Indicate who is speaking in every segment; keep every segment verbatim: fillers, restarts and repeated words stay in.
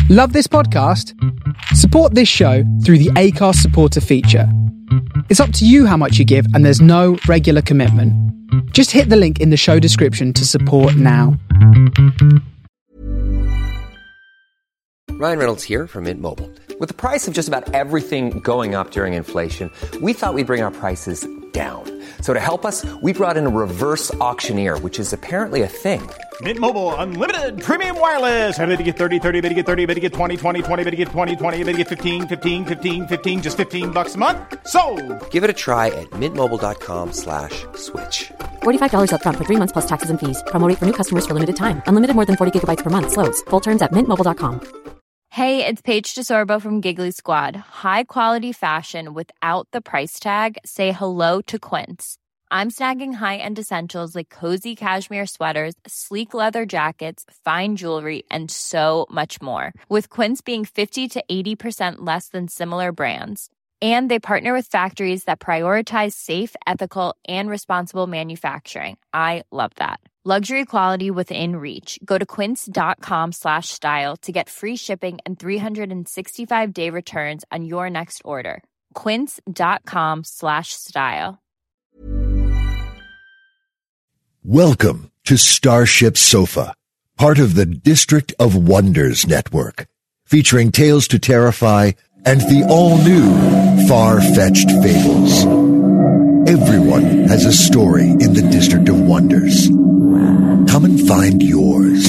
Speaker 1: Love this podcast? Support this show through the Acast supporter feature. It's up to you how much you give, and there's no regular commitment. Just hit the link in the show description to support now.
Speaker 2: Ryan Reynolds here from Mint Mobile. With the price of just about everything going up during inflation, we thought we'd bring our prices down. So to help us, we brought in a reverse auctioneer, which is apparently a thing.
Speaker 3: Mint Mobile Unlimited Premium Wireless. How to get thirty, thirty, how to get thirty, how to get twenty, twenty, twenty, how to get twenty, twenty, how to get fifteen, fifteen, fifteen, fifteen, just fifteen bucks a month? Sold!
Speaker 2: Give it a try at mintmobile.com slash switch.
Speaker 4: forty-five dollars up front for three months plus taxes and fees. Promo rate for new customers for limited time. Unlimited more than forty gigabytes per month. Slows full terms at mint mobile dot com.
Speaker 5: Hey, it's Paige DeSorbo from Giggly Squad. High quality fashion without the price tag. Say hello to Quince. I'm snagging high-end essentials like cozy cashmere sweaters, sleek leather jackets, fine jewelry, and so much more. With Quince being fifty to eighty percent less than similar brands. And they partner with factories that prioritize safe, ethical, and responsible manufacturing. I love that. Luxury quality within reach. Go to quince.com slash style to get free shipping and three sixty-five day returns on your next order. Quince.com slash style.
Speaker 6: Welcome to Starship Sofa, part of the District of Wonders network, featuring Tales to Terrify and the all-new Far-Fetched Fables. Everyone has a story in the District of Wonders. Come and find yours.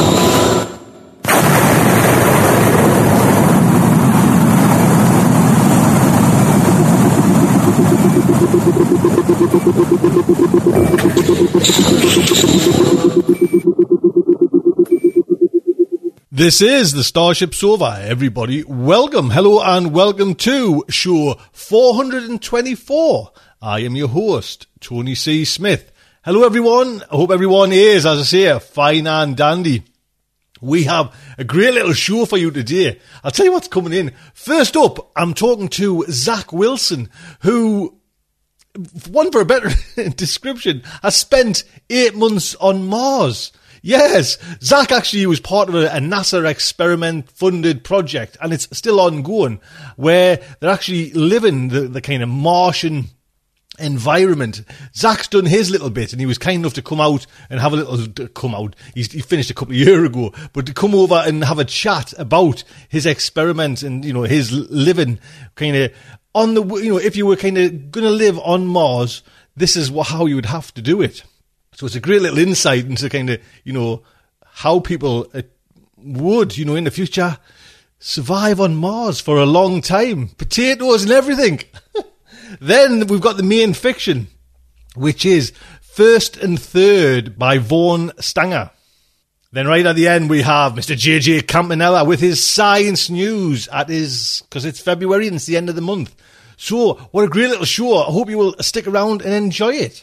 Speaker 7: This is the Starship Sofa, everybody. Welcome, hello, and welcome to show four hundred twenty-four. I am your host, Tony C. Smith. Hello, everyone. I hope everyone is, as I say, fine and dandy. We have a great little show for you today. I'll tell you what's coming in. First up, I'm talking to Zach Wilson, who, one for a better description, has spent eight months on Mars. Yes, Zach actually was part of a, a NASA experiment-funded project, and it's still ongoing, where they're actually living the, the kind of Martian environment. Zach's done his little bit, and he was kind enough to come out and have a little, come out, He's, he finished a couple of years ago, but to come over and have a chat about his experiment and, you know, his living kind of on the, you know, if you were kind of going to live on Mars, this is what, how you would have to do it. So it's a great little insight into kind of, you know, how people uh, would, you know, in the future survive on Mars for a long time. Potatoes and everything. Then we've got the main fiction, which is First and Third by Vaughan Stanger. Then right at the end we have Mister J J Campanella with his science news at his, because it's February and it's the end of the month. So what a great little show. I hope you will stick around and enjoy it.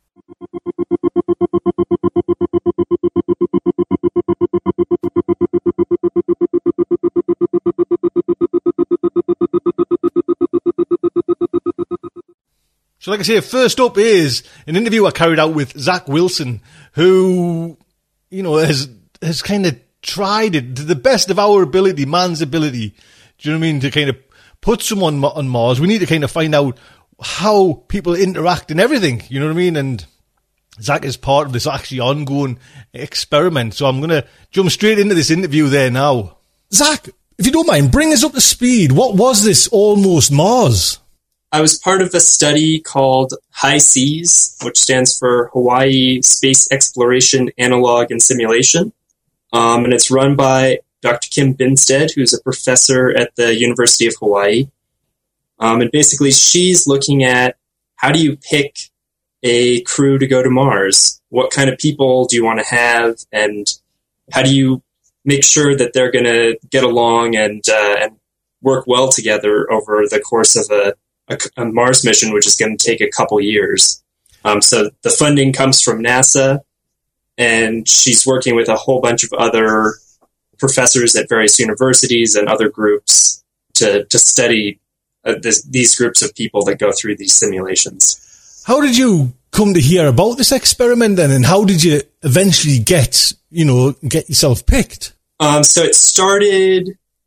Speaker 7: So like I say, first up is an interview I carried out with Zach Wilson, who, you know, has has kind of tried it to the best of our ability, man's ability. Do you know what I mean? To kind of put someone on Mars. We need to kind of find out how people interact and everything. You know what I mean? And Zach is part of this actually ongoing experiment. So I'm going to jump straight into this interview there now. Zach, if you don't mind, bring us up to speed. What was this Almost Mars?
Speaker 8: I was part of a study called HI-SEAS, which stands for Hawaii Space Exploration Analog and Simulation. Um, and it's run by Doctor Kim Binstead, who's a professor at the University of Hawaii. Um, and basically, she's looking at how do you pick a crew to go to Mars? What kind of people do you want to have? And how do you make sure that they're going to get along and, uh, and work well together over the course of a A, a Mars mission, which is going to take a couple years. Um, so the funding comes from NASA, and she's working with a whole bunch of other professors at various universities and other groups to, to study uh, this, these groups of people that go through these simulations.
Speaker 7: How did you come to hear about this experiment then, and how did you eventually get, you know, get yourself picked?
Speaker 8: Um, so it started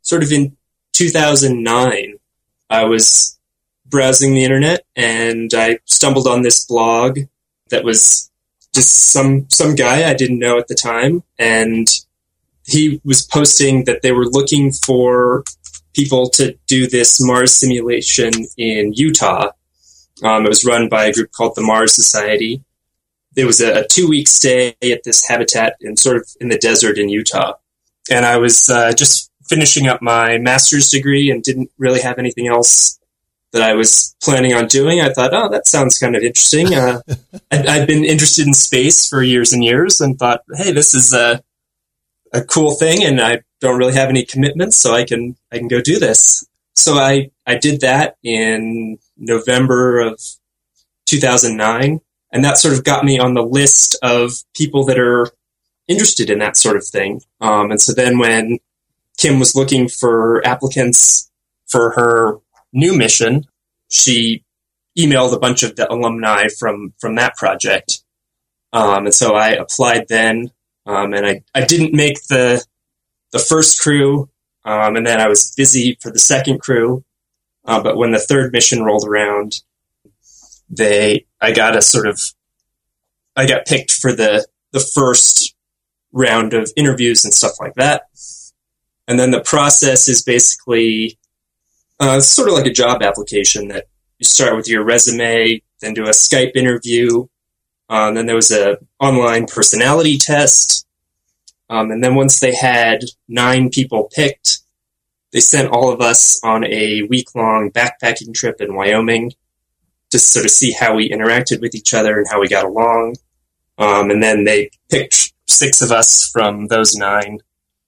Speaker 8: sort of in two thousand nine, I was browsing the internet and I stumbled on this blog that was just some some guy I didn't know at the time, and he was posting that they were looking for people to do this Mars simulation in Utah. Um, it was run by a group called the Mars Society. It was a, a two-week stay at this habitat in sort of in the desert in Utah. And I was uh, just finishing up my master's degree and didn't really have anything else that I was planning on doing. I thought, oh, that sounds kind of interesting. Uh, I'd, I'd been interested in space for years and years and thought, hey, this is a, a cool thing, and I don't really have any commitments, so I can I can go do this. So I, I did that in November of two thousand nine, and that sort of got me on the list of people that are interested in that sort of thing. Um, and so then when Kim was looking for applicants for her new mission, she emailed a bunch of the alumni from, from that project. Um, and so I applied then, um, and I, I didn't make the the first crew, um, and then I was busy for the second crew. Uh, but when the third mission rolled around, they I got a sort of I got picked for the the first round of interviews and stuff like that. And then the process is basically uh, sort of like a job application that you start with your resume, then do a Skype interview. Um, then there was a online personality test. Um, and then once they had nine people picked, they sent all of us on a week-long backpacking trip in Wyoming to sort of see how we interacted with each other and how we got along. Um, and then they picked six of us from those nine,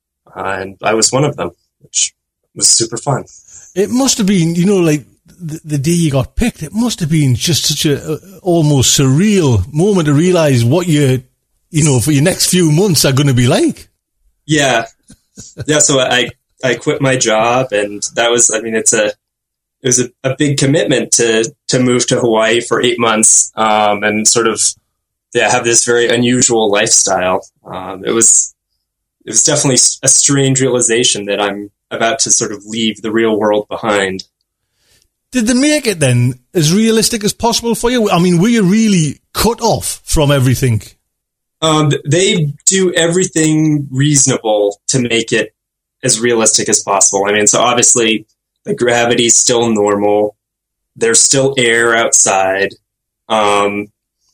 Speaker 8: uh, and I was one of them, which was super fun.
Speaker 7: It must have been, you know, like the, the day you got picked, it must have been just such a uh, almost surreal moment to realize what you, you know, for your next few months are going to be like.
Speaker 8: Yeah. Yeah. So I, I quit my job, and that was, I mean, it's a, it was a, a big commitment to, to move to Hawaii for eight months, um, and sort of, yeah, have this very unusual lifestyle. Um, it was, it was definitely a strange realization that I'm about to sort of leave the real world behind.
Speaker 7: Did they make it then as realistic as possible for you? I mean, were you really cut off from everything?
Speaker 8: Um, they do everything reasonable to make it as realistic as possible. I mean, so obviously the gravity's still normal. There's still air outside. Um,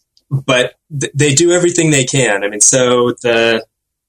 Speaker 8: but th- they do everything they can. I mean, so the,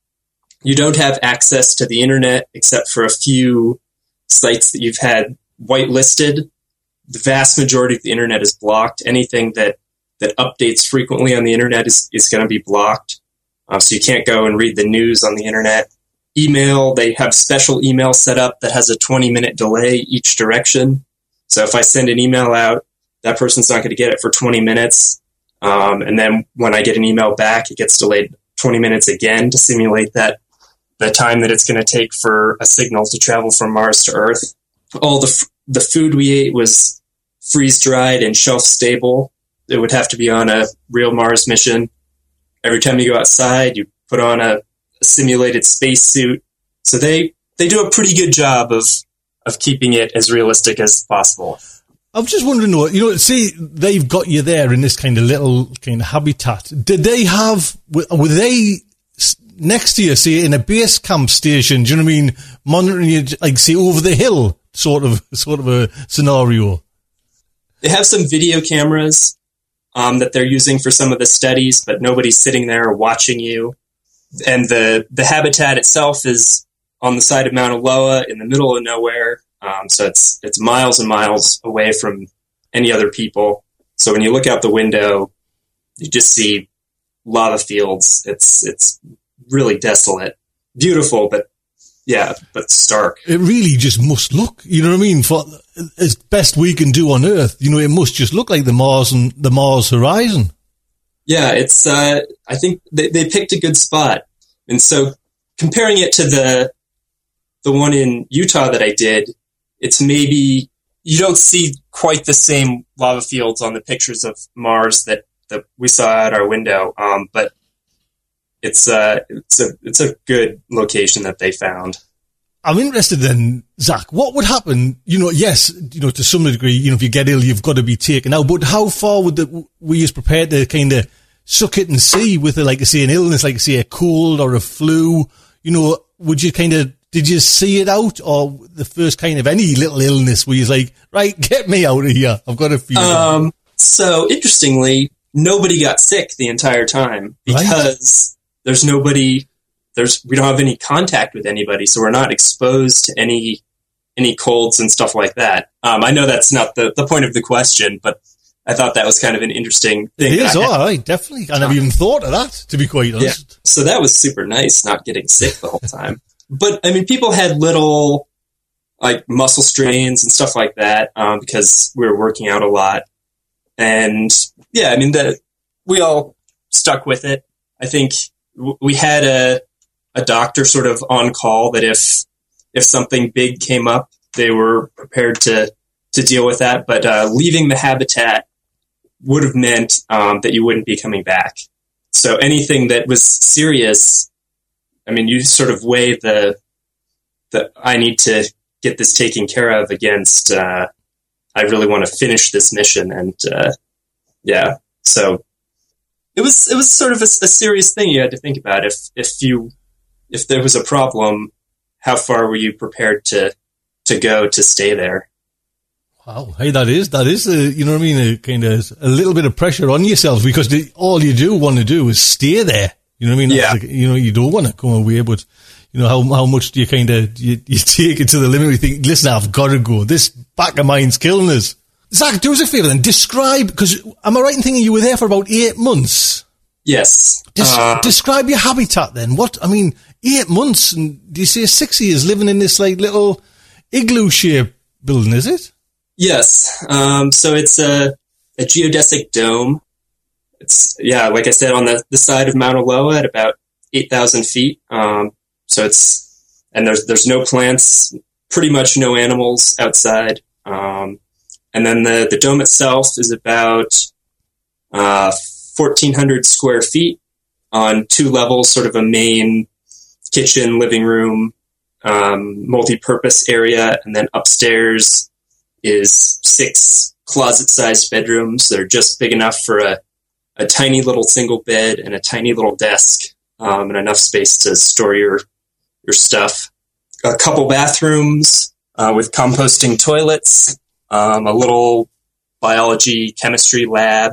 Speaker 8: you don't have access to the internet except for a few sites that you've had whitelisted. The vast majority of the internet is blocked. Anything that, that updates frequently on the internet is, is going to be blocked. Uh, so you can't go and read the news on the internet. Email, they have special email set up that has a twenty minute delay each direction. So if I send an email out, that person's not going to get it for twenty minutes. Um, and then when I get an email back, it gets delayed twenty minutes again to simulate that the time that it's going to take for a signal to travel from Mars to Earth. All the f- the food we ate was freeze-dried and shelf-stable. It would have to be on a real Mars mission. Every time you go outside, you put on a, a simulated spacesuit. So they, they do a pretty good job of, of keeping it as realistic as possible.
Speaker 7: I'm just wondering, you know, see, they've got you there in this kind of little kind of habitat. Did they have, were they next to you, say, in a base camp station, do you know what I mean, monitoring you, like, say, over the hill, sort of, sort of a scenario?
Speaker 8: They have some video cameras um, that they're using for some of the studies, but nobody's sitting there watching you. And the, the habitat itself is on the side of Mauna Loa in the middle of nowhere. Um, so it's it's miles and miles away from any other people. So when you look out the window, you just see lava fields. It's it's really desolate, beautiful, but yeah, but stark.
Speaker 7: It really just must look, you know what I mean, for as best we can do on Earth. You know, it must just look like the Mars and the Mars horizon.
Speaker 8: Yeah, it's. Uh, I think they they picked a good spot, and so comparing it to the the one in Utah that I did. It's maybe, you don't see quite the same lava fields on the pictures of Mars that, that we saw out our window. Um, but it's, uh, it's a, it's a good location that they found.
Speaker 7: I'm interested then, Zach, what would happen, you know, yes, you know, to some degree, you know, if you get ill, you've got to be taken out, but how far would the, were you prepared to kind of suck it and see with, a, like, say, an illness, like, say, a cold or a flu? You know, would you kind of, did you see it out, or the first kind of any little illness where you're like, right, get me out of here, I've got a fever?
Speaker 8: Um, so, interestingly, nobody got sick the entire time because right. there's nobody... There's, we don't have any contact with anybody, so we're not exposed to any, any colds and stuff like that. Um, I know that's not the, the point of the question, but I thought that was kind of an interesting thing.
Speaker 7: It is, all right, definitely. I never even thought of that, to be quite honest.
Speaker 8: Yeah. So that was super nice, not getting sick the whole time. But, I mean, people had little, like, muscle strains and stuff like that, um, because we were working out a lot. And, yeah, I mean, the, we all stuck with it. I think w- we had a, a doctor sort of on call that if if something big came up, they were prepared to to deal with that. But uh, leaving the habitat would have meant um, that you wouldn't be coming back. So anything that was serious, I mean, you sort of weigh the the I need to get this taken care of against uh, I really want to finish this mission, and uh, yeah, so it was it was sort of a, a serious thing you had to think about. If if you If there was a problem, how far were you prepared to to go to stay there?
Speaker 7: Wow, hey, that is that is a, you know what I mean, a kind of a little bit of pressure on yourself, because the, all you do want to do is stay there. You know what I mean?
Speaker 8: Yeah.
Speaker 7: Like, you know, you don't want to come away, but you know how how much do you kind of you, you take it to the limit? You think, listen, I've got to go. This back of mine's killing us. Zach, do us a favour then. Describe, because am I right in thinking you were there for about eight months?
Speaker 8: Yes.
Speaker 7: Des-
Speaker 8: uh,
Speaker 7: describe your habitat then. What, I mean, eight months, and do you say six years living in this like little igloo-shaped building, is it?
Speaker 8: Yes. Um, so it's a, a geodesic dome. It's, yeah, like I said, on the, the side of Mauna Loa at about eight thousand feet. Um, so it's, and there's, there's no plants, pretty much no animals outside. Um, and then the, the dome itself is about, uh, fourteen hundred square feet on two levels, sort of a main kitchen, living room, um, multi-purpose area. And then upstairs is six closet-sized bedrooms that are just big enough for a, a tiny little single bed and a tiny little desk, um, and enough space to store your, your stuff. A couple bathrooms, uh, with composting toilets, um, a little biology chemistry lab,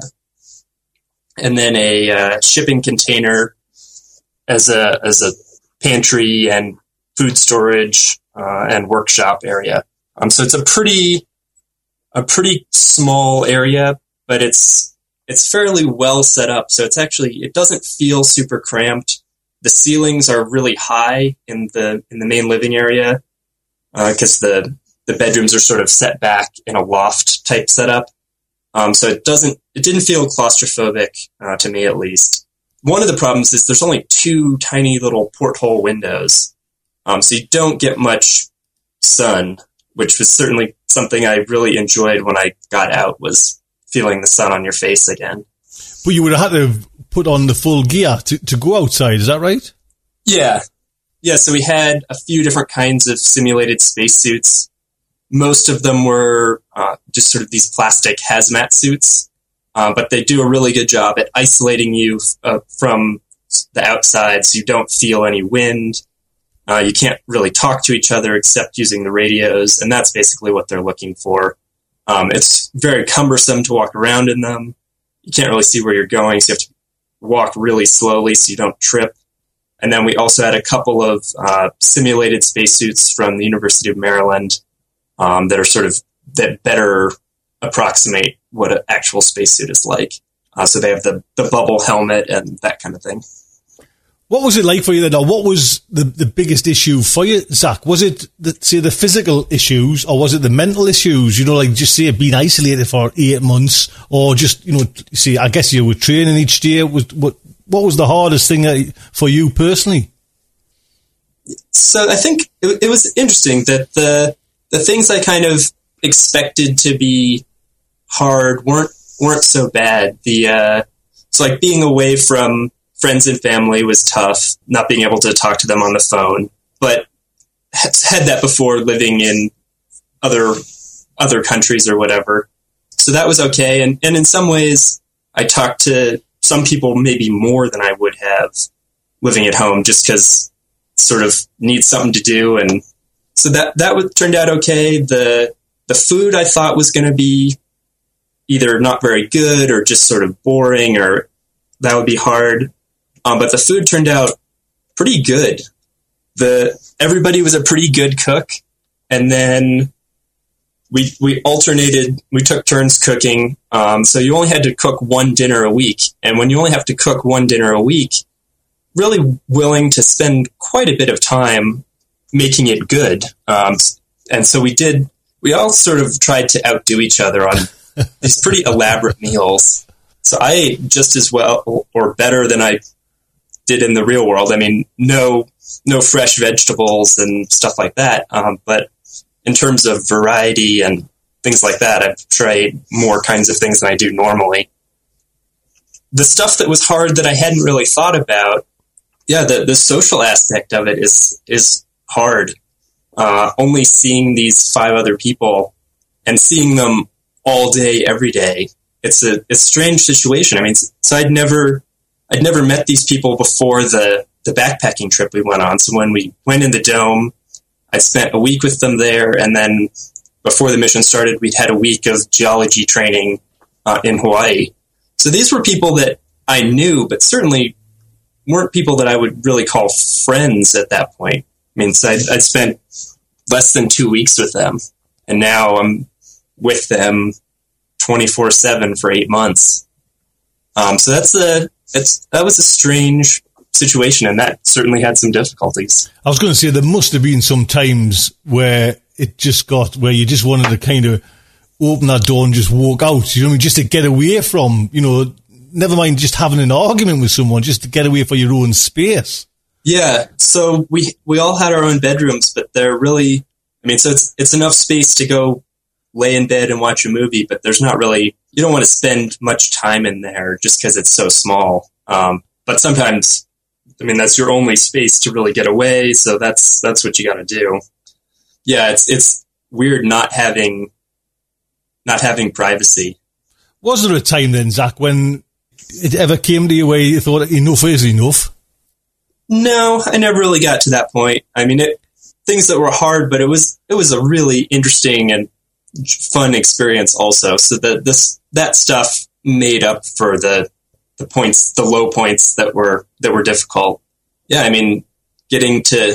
Speaker 8: and then a uh, shipping container as a as a pantry and food storage uh, and workshop area. Um, so it's a pretty a pretty small area, but it's it's fairly well set up. So it's actually it doesn't feel super cramped. The ceilings are really high in the in the main living area because uh, the the bedrooms are sort of set back in a loft type setup. Um, so it doesn't, it didn't feel claustrophobic, uh, to me at least. One of the problems is there's only two tiny little porthole windows. Um, so you don't get much sun, which was certainly something I really enjoyed when I got out, was feeling the sun on your face again.
Speaker 7: But you would have had to put on the full gear to, to go outside, is that right?
Speaker 8: Yeah. Yeah, so we had a few different kinds of simulated spacesuits. Most of them were uh, just sort of these plastic hazmat suits, uh, but they do a really good job at isolating you uh, from the outside so you don't feel any wind. Uh, you can't really talk to each other except using the radios, and that's basically what they're looking for. Um, it's very cumbersome to walk around in them. You can't really see where you're going, so you have to walk really slowly so you don't trip. And then we also had a couple of uh, simulated spacesuits from the University of Maryland Um, that are sort of, that better approximate what an actual spacesuit is like. Uh, so they have the, the bubble helmet and that kind of thing.
Speaker 7: What was it like for you then? Or what was the, the biggest issue for you, Zach? Was it, the, say, the physical issues, or was it the mental issues? You know, like just say being isolated for eight months, or just, you know, see, I guess you were training each day. Was, what, what was the hardest thing for you personally?
Speaker 8: So I think it, it was interesting that the, The things I kind of expected to be hard weren't weren't so bad. The uh, it's like being away from friends and family was tough, not being able to talk to them on the phone. But had that before living in other other countries or whatever. So that was okay. And, and in some ways, I talked to some people maybe more than I would have living at home, just because sort of need something to do. And so that, that would, turned out okay. The, the food I thought was going to be either not very good or just sort of boring, or that would be hard. Um, but the food turned out pretty good. The, everybody was a pretty good cook. And then we, we alternated, we took turns cooking. Um, so you only had to cook one dinner a week. And when you only have to cook one dinner a week, really willing to spend quite a bit of time making it good. Um, and so we did, we all sort of tried to outdo each other on these pretty elaborate meals. So I ate just as well or better than I did in the real world. I mean, no, no fresh vegetables and stuff like that. Um, but in terms of variety and things like that, I've tried more kinds of things than I do normally. The stuff that was hard that I hadn't really thought about, yeah, the, the social aspect of it is is hard. Uh, only seeing these five other people and seeing them all day, every day, it's a, it's a strange situation. I mean, so I'd never, I'd never met these people before the, the backpacking trip we went on. So when we went in the dome, I spent a week with them there, and then before the mission started, we'd had a week of geology training uh, in Hawaii. So these were people that I knew, but certainly weren't people that I would really call friends at that point. I mean, so I'd, I'd spent less than two weeks with them, and now I'm with them twenty-four seven for eight months. Um, so that's a, it's, that was a strange situation, and that certainly had some difficulties.
Speaker 7: I was going to say there must have been some times where it just got, where you just wanted to kind of open that door and just walk out, you know what I mean, just to get away from, you know, never mind just having an argument with someone, just to get away for your own space.
Speaker 8: Yeah, so we we all had our own bedrooms, but they're really, I mean, so it's it's enough space to go lay in bed and watch a movie, but there's not really, you don't want to spend much time in there just because it's so small. Um, but sometimes, I mean, that's your only space to really get away, so that's that's what you got to do. Yeah, it's it's weird not having not having privacy.
Speaker 7: Was there a time then, Zach, when it ever came to you where you thought enough is enough?
Speaker 8: No, I never really got to that point. I mean, it, things that were hard, but it was it was a really interesting and fun experience also. So that this that stuff made up for the the points, the low points that were that were difficult. Yeah, I mean, getting to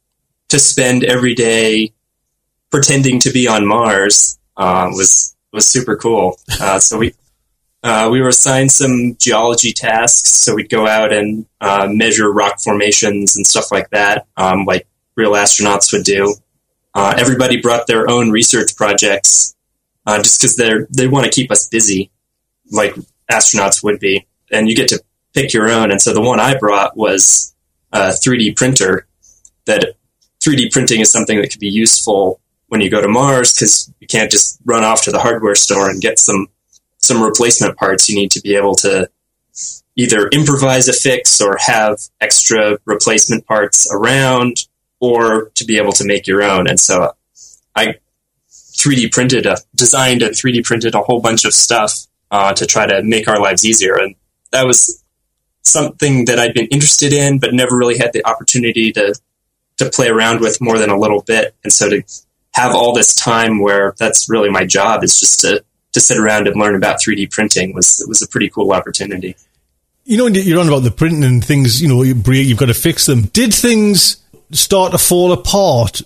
Speaker 8: to spend every day pretending to be on Mars uh, was was super cool. Uh, so we. Uh, we were assigned some geology tasks, so we'd go out and uh, measure rock formations and stuff like that, um, like real astronauts would do. Uh, everybody brought their own research projects, uh, just because they they want to keep us busy, like astronauts would be. And you get to pick your own. And so the one I brought was a three D printer. That three D printing is something that could be useful when you go to Mars, because you can't just run off to the hardware store and get some some replacement parts. You need to be able to either improvise a fix or have extra replacement parts around, or to be able to make your own. And so I three D printed, a, designed and three D printed a whole bunch of stuff uh, to try to make our lives easier. And that was something that I'd been interested in, but never really had the opportunity to to play around with more than a little bit. And so to have all this time where that's really my job, is just to to sit around and learn about three D printing was was a pretty cool opportunity.
Speaker 7: You know, you're on about the printing and things, you know, you break, you've got to fix them. Did things start to fall apart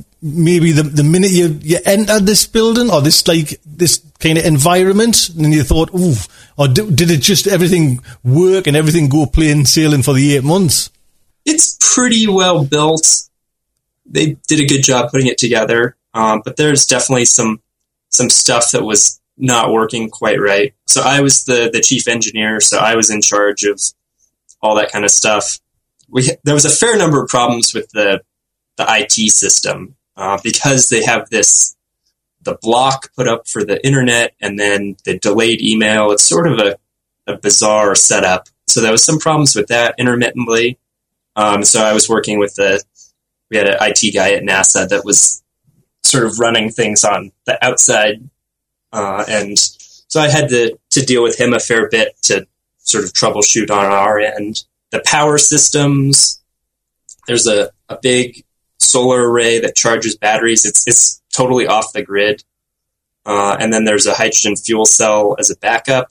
Speaker 7: maybe the the minute you, you entered this building, or this like this kind of environment, and you thought, ooh, or did, did it just everything work and everything go plain sailing for the eight months?
Speaker 8: It's pretty well built. They did a good job putting it together, um, but there's definitely some some stuff that was not working quite right. So I was the, the chief engineer, so I was in charge of all that kind of stuff. We there was a fair number of problems with the the I T system uh, because they have this the block put up for the internet and then the delayed email. It's sort of a, a bizarre setup. So there was some problems with that intermittently. Um, so I was working with the we had an I T guy at NASA that was sort of running things on the outside. Uh, and so I had to, to deal with him a fair bit to sort of troubleshoot on our end. The power systems, there's a, a big solar array that charges batteries. It's, it's totally off the grid. Uh, and then there's a hydrogen fuel cell as a backup.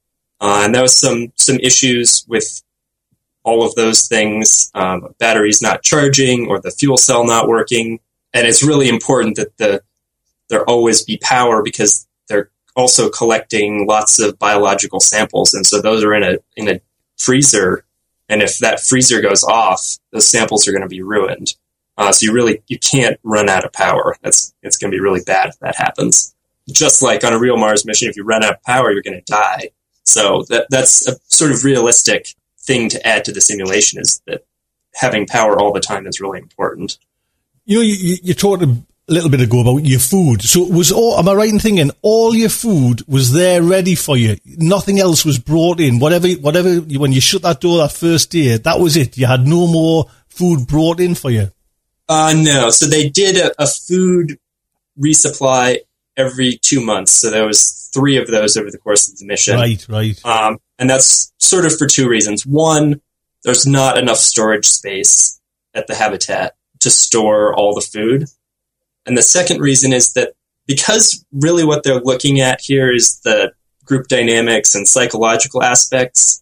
Speaker 8: Uh, and there was some, some issues with all of those things, um, batteries not charging or the fuel cell not working. And it's really important that the there always be power because they're also collecting lots of biological samples. And so those are in a in a freezer. And if that freezer goes off, those samples are going to be ruined. Uh, so you really you can't run out of power. That's it's going to be really bad if that happens. Just like on a real Mars mission, if you run out of power, you're going to die. So that that's a sort of realistic thing to add to the simulation, is that having power all the time is really important.
Speaker 7: You know, you, you talked a little bit ago about your food. So was all, am I right in thinking all your food was there ready for you? Nothing else was brought in? Whatever, whatever, when you shut that door that first day, that was it? You had no more food brought in for you?
Speaker 8: Uh, no. So they did a, a food resupply every two months. So there was three of those over the course of the mission.
Speaker 7: Right, right.
Speaker 8: Um, and that's sort of for two reasons. One, there's not enough storage space at the habitat to store all the food. And the second reason is that because really what they're looking at here is the group dynamics and psychological aspects,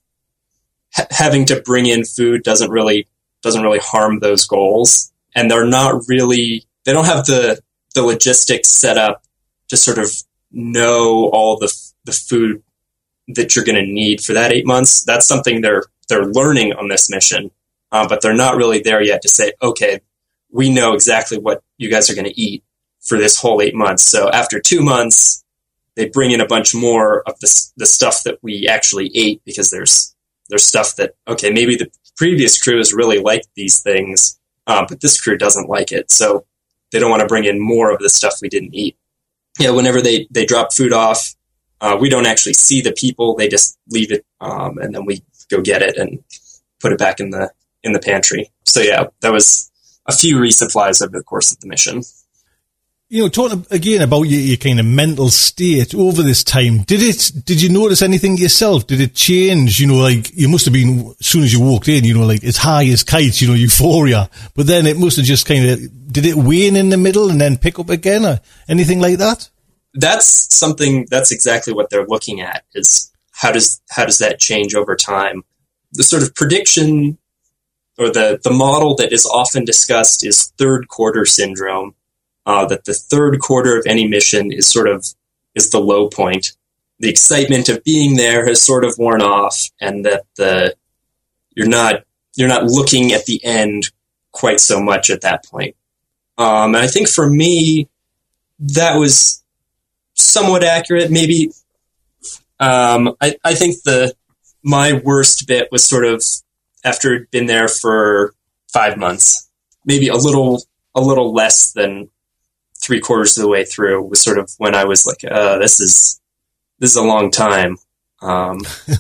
Speaker 8: ha- having to bring in food doesn't really, doesn't really harm those goals. And they're not really, they don't have the, the logistics set up to sort of know all the, the food that you're going to need for that eight months. That's something they're, they're learning on this mission. Uh, but they're not really there yet to say, okay, we know exactly what you guys are going to eat for this whole eight months. So after two months, they bring in a bunch more of the, the stuff that we actually ate, because there's, there's stuff that, okay, maybe the previous crew has really liked these things, uh, but this crew doesn't like it. So they don't want to bring in more of the stuff we didn't eat. Yeah. Whenever they, they drop food off, uh, we don't actually see the people. They just leave it. Um, and then we go get it and put it back in the, in the pantry. So yeah, that was a few resupplies over the course of the mission.
Speaker 7: You know, talking again about your, your kind of mental state over this time, did it, did you notice anything yourself? Did it change? You know, like, you must have been, as soon as you walked in, you know, like, as high as kites, you know, euphoria. But then it must have just kind of, did it wane in the middle and then pick up again, or anything like that?
Speaker 8: That's something, that's exactly what they're looking at, is how does, how does that change over time? The sort of prediction, or the, the model that is often discussed, is third quarter syndrome. Uh, that the third quarter of any mission is sort of, is the low point. The excitement of being there has sort of worn off, and that the, you're not, you're not looking at the end quite so much at that point. Um, and I think for me, that was somewhat accurate. Maybe, um, I, I think the, my worst bit was sort of after it'd been there for five months, maybe a little, a little less than three quarters of the way through, was sort of when I was like, uh, this is, this is a long time. Um,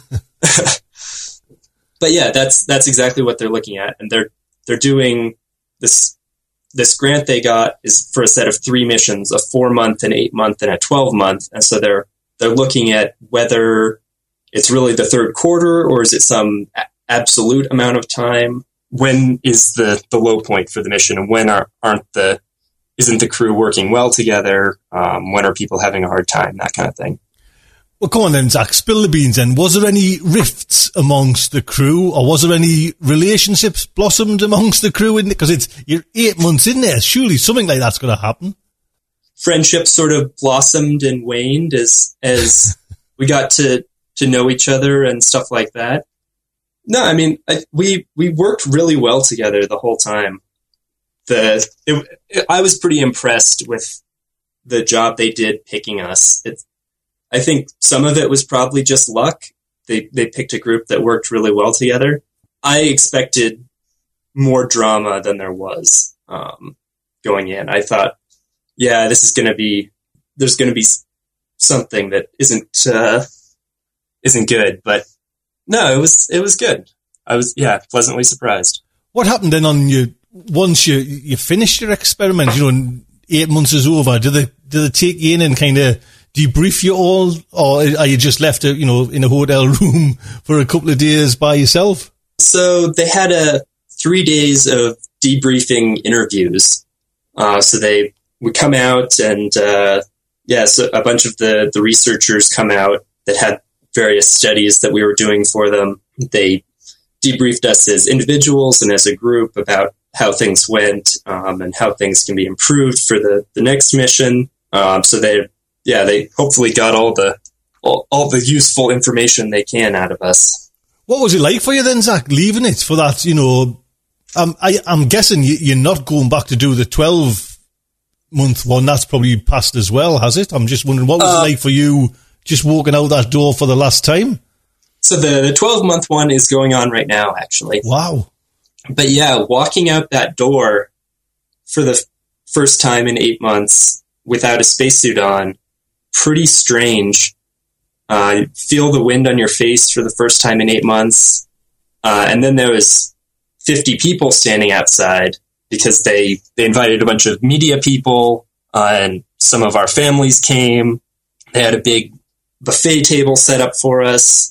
Speaker 8: but yeah, that's, that's exactly what they're looking at. And they're, they're doing this, this grant they got is for a set of three missions, a four month, an eight month, and a twelve month. And so they're, they're looking at whether it's really the third quarter, or is it some a- absolute amount of time? When is the, the low point for the mission, and when are, aren't the, isn't the crew working well together? Um, when are people having a hard time? That kind of thing.
Speaker 7: Well, come on then, Zach, spill the beans then. Was there any rifts amongst the crew, or was there any relationships blossomed amongst the crew? Because it's, you're eight months in there. Surely something like that's going to happen.
Speaker 8: Friendships sort of blossomed and waned as, as we got to, to know each other and stuff like that. No, I mean, I, we, we worked really well together the whole time. The, it, it, I was pretty impressed with the job they did picking us. It, I think some of it was probably just luck. They, they picked a group that worked really well together. I expected more drama than there was, um, going in. I thought, yeah, this is going to be, there's going to be something that isn't, uh, isn't good, but no, it was, it was good. I was, yeah, pleasantly surprised.
Speaker 7: What happened then on your, once you you finished your experiment, you know, and eight months is over, do they do they take you in and kind of debrief you all, or are you just left, you know, in a hotel room for a couple of days by yourself?
Speaker 8: So they had a three days of debriefing interviews. Uh, so they would come out and, uh, yeah, so a bunch of the, the researchers come out that had various studies that we were doing for them. They debriefed us as individuals and as a group about how things went, um, and how things can be improved for the, the next mission. Um, so they, yeah, they hopefully got all the, all, all the useful information they can out of us.
Speaker 7: What was it like for you then, Zach, leaving it for that, you know, um, I, I'm guessing you, you're not going back to do the twelve month one. That's probably passed as well, has it? I'm just wondering, what was uh, it like for you just walking out that door for the last time?
Speaker 8: So the twelve-month one is going on right now, actually.
Speaker 7: Wow.
Speaker 8: But yeah, walking out that door for the f- first time in eight months without a spacesuit on, pretty strange. Uh, feel the wind on your face for the first time in eight months. Uh, and then there was fifty people standing outside because they, they invited a bunch of media people, uh, and some of our families came. They had a big buffet table set up for us.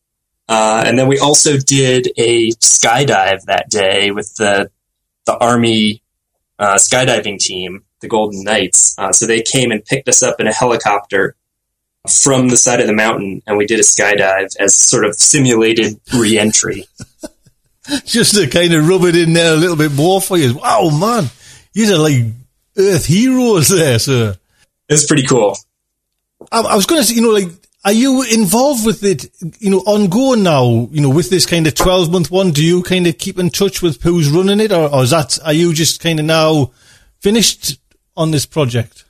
Speaker 8: Uh, and then we also did a skydive that day with the the Army uh, skydiving team, the Golden Knights. Uh, so they came and picked us up in a helicopter from the side of the mountain, and we did a skydive as sort of simulated re-entry.
Speaker 7: Just to kind of rub it in there a little bit more for you. Wow, man. These are like Earth heroes there, sir.
Speaker 8: It's pretty cool.
Speaker 7: I, I was going to say, you know, like, are you involved with it, you know, ongoing now, you know, with this kind of twelve-month one? Do you kind of keep in touch with who's running it, or, or is that, are you just kind of now finished on this project?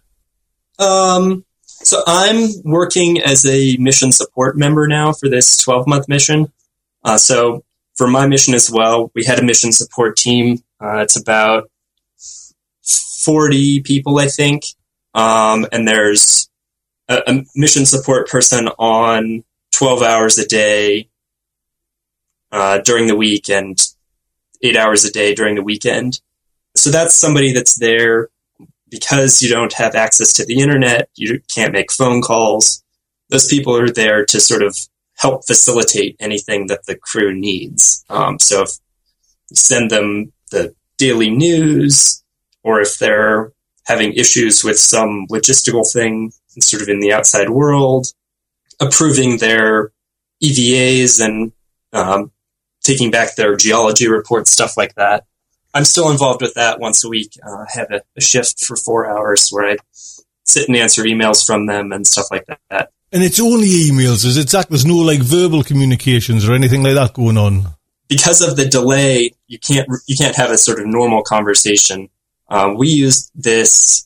Speaker 8: Um, so I'm working as a mission support member now for this twelve-month mission. Uh, so for my mission as well, we had a mission support team. Uh, it's about forty people, I think. Um, and there's a mission support person on twelve hours a day uh, during the week and eight hours a day during the weekend. So that's somebody that's there because you don't have access to the internet, you can't make phone calls. Those people are there to sort of help facilitate anything that the crew needs. Um, so if you send them the daily news, or if they're having issues with some logistical thing sort of in the outside world, approving their E V As and um, taking back their geology reports, stuff like that. I'm still involved with that once a week. Uh, I have a, a shift for four hours where I sit and answer emails from them and stuff like that.
Speaker 7: And it's only emails, is it, Zach? There's no like verbal communications or anything like that going on?
Speaker 8: Because of the delay, you can't you can't have a sort of normal conversation. Uh, we used this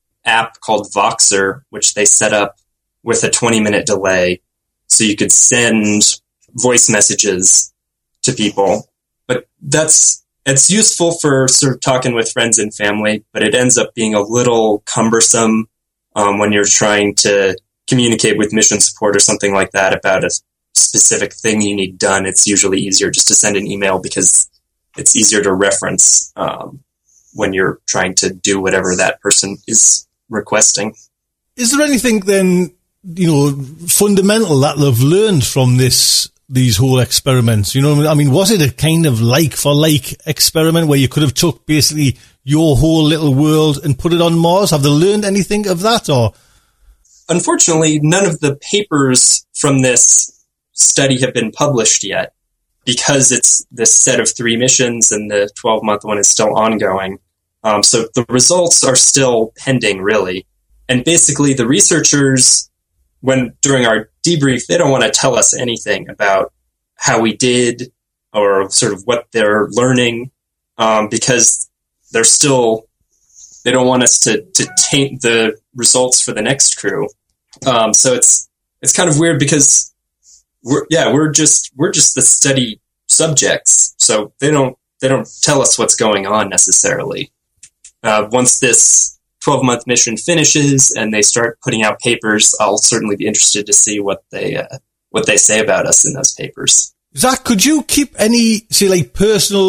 Speaker 8: app called Voxer, which they set up with a twenty minute delay. So you could send voice messages to people. But that's, it's useful for sort of talking with friends and family, but it ends up being a little cumbersome um, when you're trying to communicate with mission support or something like that about a specific thing you need done. It's usually easier just to send an email because it's easier to reference um, when you're trying to do whatever that person is requesting.
Speaker 7: Is there anything then, you know, fundamental that they've learned from this, these whole experiments? You know, I mean, was it a kind of like for like experiment where you could have took basically your whole little world and put it on Mars? Have they learned anything of that, or?
Speaker 8: Unfortunately, none of the papers from this study have been published yet because it's this set of three missions and the twelve month one is still ongoing. Um, so the results are still pending, really. And basically, the researchers, when during our debrief, they don't want to tell us anything about how we did or sort of what they're learning, um, because they're still, they don't want us to, to taint the results for the next crew. Um, so it's it's kind of weird because we're yeah we're just we're just the study subjects, so they don't they don't tell us what's going on necessarily. Uh, once this twelve month mission finishes and they start putting out papers, I'll certainly be interested to see what they uh, what they say about us in those papers.
Speaker 7: Zach, could you keep any, say, like personal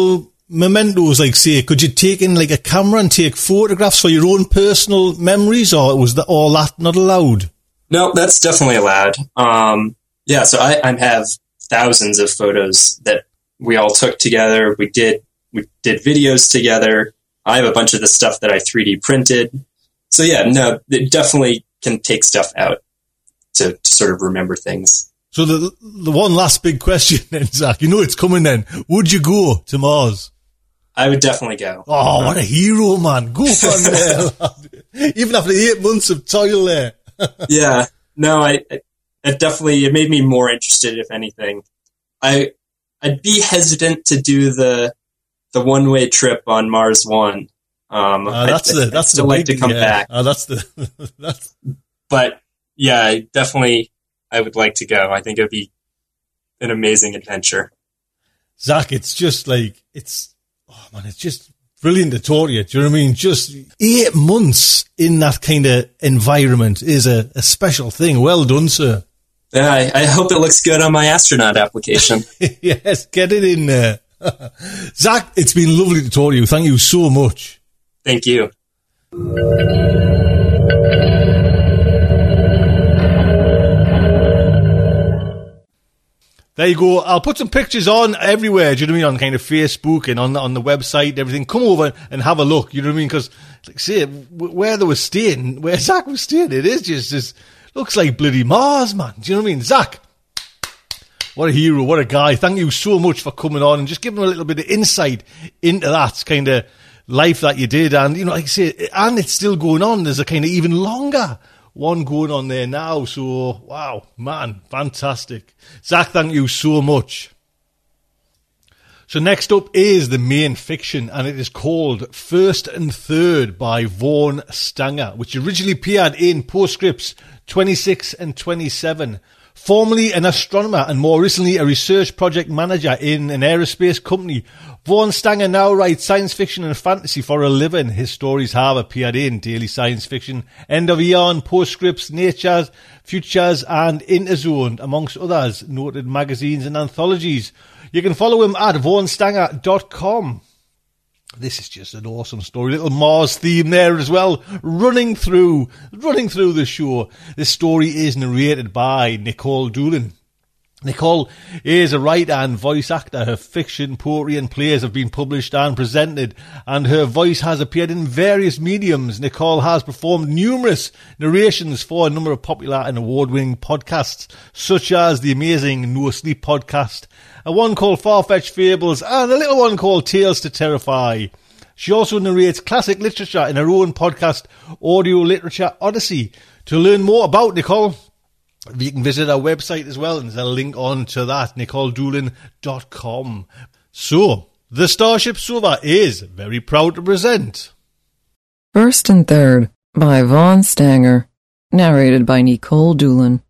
Speaker 7: mementos, like say, could you take in like a camera and take photographs for your own personal memories, or was that all that not allowed?
Speaker 8: No, that's definitely allowed. Um, yeah, so I, I have thousands of photos that we all took together. We did we did videos together. I have a bunch of the stuff that I three D printed. So yeah, no, it definitely can take stuff out to, to sort of remember things.
Speaker 7: So the the one last big question then, Zach, you know it's coming then. Would you go to Mars?
Speaker 8: I would definitely go.
Speaker 7: Oh, what a hero, man. Go from there, lad. Even after eight months of toil there.
Speaker 8: Yeah. No, I, it definitely, it made me more interested, if anything. I, I'd be hesitant to do the, the one-way trip on Mars One. Um,
Speaker 7: uh, that's
Speaker 8: I,
Speaker 7: the,
Speaker 8: I'd
Speaker 7: that's
Speaker 8: still
Speaker 7: the
Speaker 8: like to
Speaker 7: big,
Speaker 8: come
Speaker 7: yeah.
Speaker 8: back.
Speaker 7: Uh, that's the, that's.
Speaker 8: But yeah, I definitely, I would like to go. I think it'd be an amazing adventure.
Speaker 7: Zach, it's just like, it's, oh man, it's just brilliant to talk to you. Do you know what I mean? Just eight months in that kind of environment is a, a special thing. Well done, sir.
Speaker 8: Yeah, I, I hope it looks good on my astronaut application.
Speaker 7: Yes, get it in there. Zach, it's been lovely to talk to you. Thank you so much.
Speaker 8: Thank you.
Speaker 7: There you go. I'll put some pictures on everywhere, do you know what I mean, on kind of Facebook and on the, on the website and everything. Come over and have a look, you know what I mean? Because, like, say, where they were staying, where Zach was staying, it is just, just looks like bloody Mars, man. Do you know what I mean? Zach, what a hero, what a guy. Thank you so much for coming on and just giving a little bit of insight into that kind of life that you did. And, you know, like I say, and it's still going on. There's a kind of even longer one going on there now. So, wow, man, fantastic. Zach, thank you so much. So next up is the main fiction, and it is called First and Third by Vaughn Stanger, which originally appeared in Postscripts twenty-six and twenty-seven. Formerly an astronomer and more recently a research project manager in an aerospace company, Vaughn Stanger now writes science fiction and fantasy for a living. His stories have appeared in Daily Science Fiction, End of Eon, Postscripts, Natures, Futures and Interzone, amongst others, noted magazines and anthologies. You can follow him at vaughn stanger dot com. This is just an awesome story. Little Mars theme there as well, running through, running through the show. This story is narrated by Nicole Doolin. Nicole is a writer and voice actor. Her fiction, poetry and plays have been published and presented, and her voice has appeared in various mediums. Nicole has performed numerous narrations for a number of popular and award-winning podcasts, such as the amazing No Sleep podcast, a one called Far-Fetched Fables, and a little one called Tales to Terrify. She also narrates classic literature in her own podcast, Audio Literature Odyssey. To learn more about Nicole, you can visit our website as well, and there's a link on to that, nicole doolin dot com. So, the Starship Sofa is very proud to present
Speaker 9: First and Third by Vaughn Stanger, narrated by Nicole Doolin.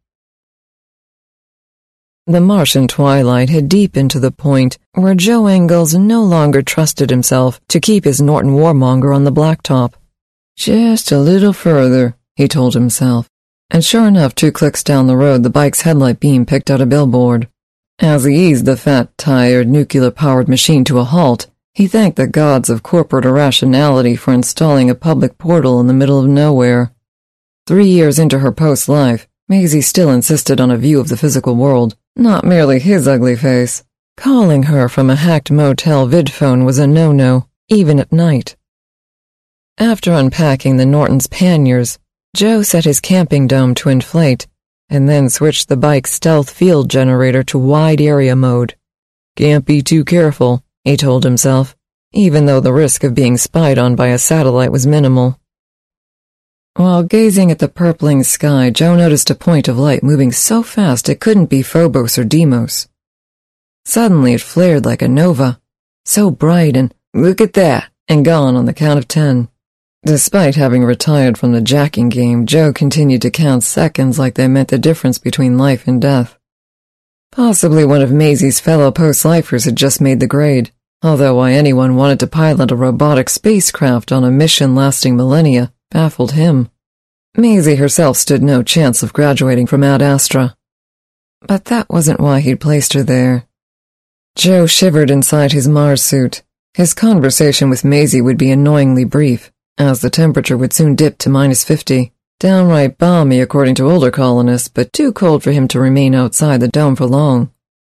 Speaker 9: The Martian twilight had deepened to the point where Joe Engels no longer trusted himself to keep his Norton warmonger on the blacktop. Just a little further, he told himself. And sure enough, two clicks down the road, the bike's headlight beam picked out a billboard. As he eased the fat, tired, nuclear-powered machine to a halt, he thanked the gods of corporate irrationality for installing a public portal in the middle of nowhere. Three years into her post-life, Maisie still insisted on a view of the physical world, not merely his ugly face. Calling her from a hacked motel vidphone was a no-no, even at night. After unpacking the Norton's panniers, Joe set his camping dome to inflate, and then switched the bike's stealth field generator to wide area mode. Can't be too careful, he told himself, even though the risk of being spied on by a satellite was minimal. While gazing at the purpling sky, Joe noticed a point of light moving so fast it couldn't be Phobos or Deimos. Suddenly it flared like a nova, so bright and, look at that, and gone on the count of ten. Despite having retired from the jacking game, Joe continued to count seconds like they meant the difference between life and death. Possibly one of Maisie's fellow post-lifers had just made the grade, although why anyone wanted to pilot a robotic spacecraft on a mission lasting millennia baffled him. Maisie herself stood no chance of graduating from Ad Astra. But that wasn't why he'd placed her there. Joe shivered inside his Mars suit. His conversation with Maisie would be annoyingly brief, as the temperature would soon dip to minus fifty. Downright balmy according to older colonists, but too cold for him to remain outside the dome for long.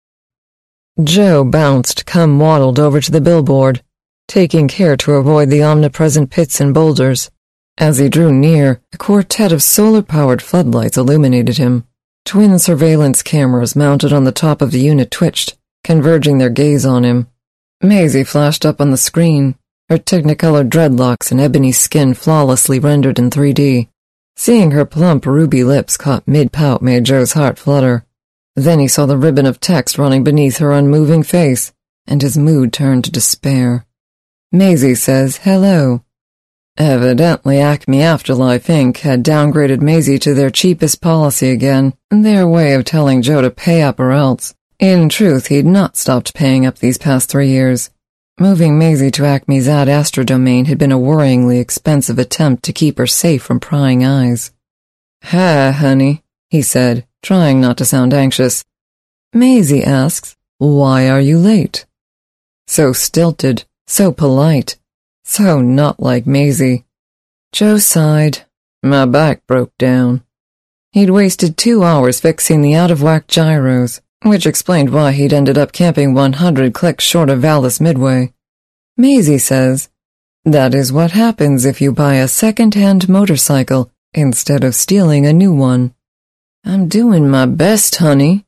Speaker 9: Joe bounced, come waddled over to the billboard, taking care to avoid the omnipresent pits and boulders. As he drew near, a quartet of solar-powered floodlights illuminated him. Twin surveillance cameras mounted on the top of the unit twitched, converging their gaze on him. Maisie flashed up on the screen, her technicolor dreadlocks and ebony skin flawlessly rendered in three D. Seeing her plump ruby lips caught mid-pout made Joe's heart flutter. Then he saw the ribbon of text running beneath her unmoving face, and his mood turned to despair. Maisie says hello. Evidently Acme Afterlife Incorporated had downgraded Maisie to their cheapest policy again, their way of telling Joe to pay up or else. In truth, he'd not stopped paying up these past three years. Moving Maisie to Acme's Ad Astra domain had been a worryingly expensive attempt to keep her safe from prying eyes. "Hi, honey," he said, trying not to sound anxious. Maisie asks, "Why are you late?" So stilted, so polite, so not like Maisie. Joe sighed. My back broke down. He'd wasted two hours fixing the out-of-whack gyros, which explained why he'd ended up camping one hundred clicks short of Vallis Midway. Maisie says, "That is what happens if you buy a second-hand motorcycle instead of stealing a new one." "I'm doing my best, honey."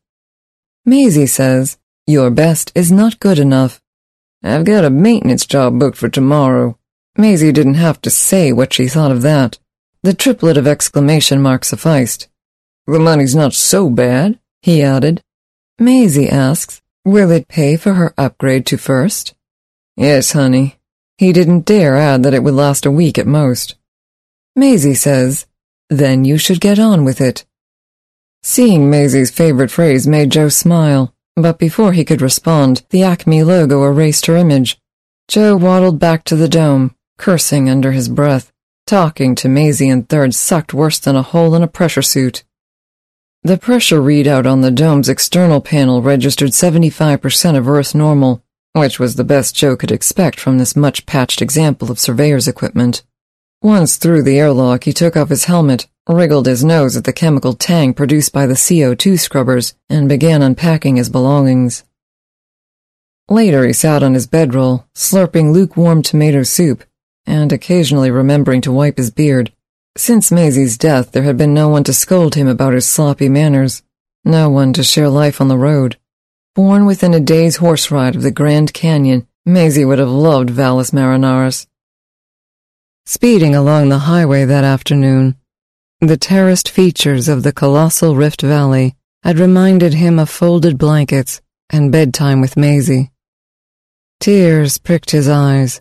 Speaker 9: Maisie says, "Your best is not good enough." "I've got a maintenance job booked for tomorrow." Maisie didn't have to say what she thought of that. The triplet of exclamation marks sufficed. "The money's not so bad," he added. Maisie asks, "Will it pay for her upgrade to first?" "Yes, honey." He didn't dare add that it would last a week at most. Maisie says, "Then you should get on with it." Seeing Maisie's favorite phrase made Joe smile, but before he could respond, the Acme logo erased her image. Joe waddled back to the dome, cursing under his breath. Talking to Maisie in third sucked worse than a hole in a pressure suit. The pressure readout on the dome's external panel registered seventy-five percent of Earth normal, which was the best Joe could expect from this much-patched example of surveyor's equipment. Once through the airlock, he took off his helmet, wriggled his nose at the chemical tang produced by the C O two scrubbers, and began unpacking his belongings. Later he sat on his bedroll, slurping lukewarm tomato soup, and occasionally remembering to wipe his beard. Since Maisie's death, there had been no one to scold him about his sloppy manners, no one to share life on the road. Born within a day's horse ride of the Grand Canyon, Maisie would have loved Vallis Marineris. Speeding along the highway that afternoon, the terraced features of the colossal Rift Valley had reminded him of folded blankets and bedtime with Maisie. Tears pricked his eyes.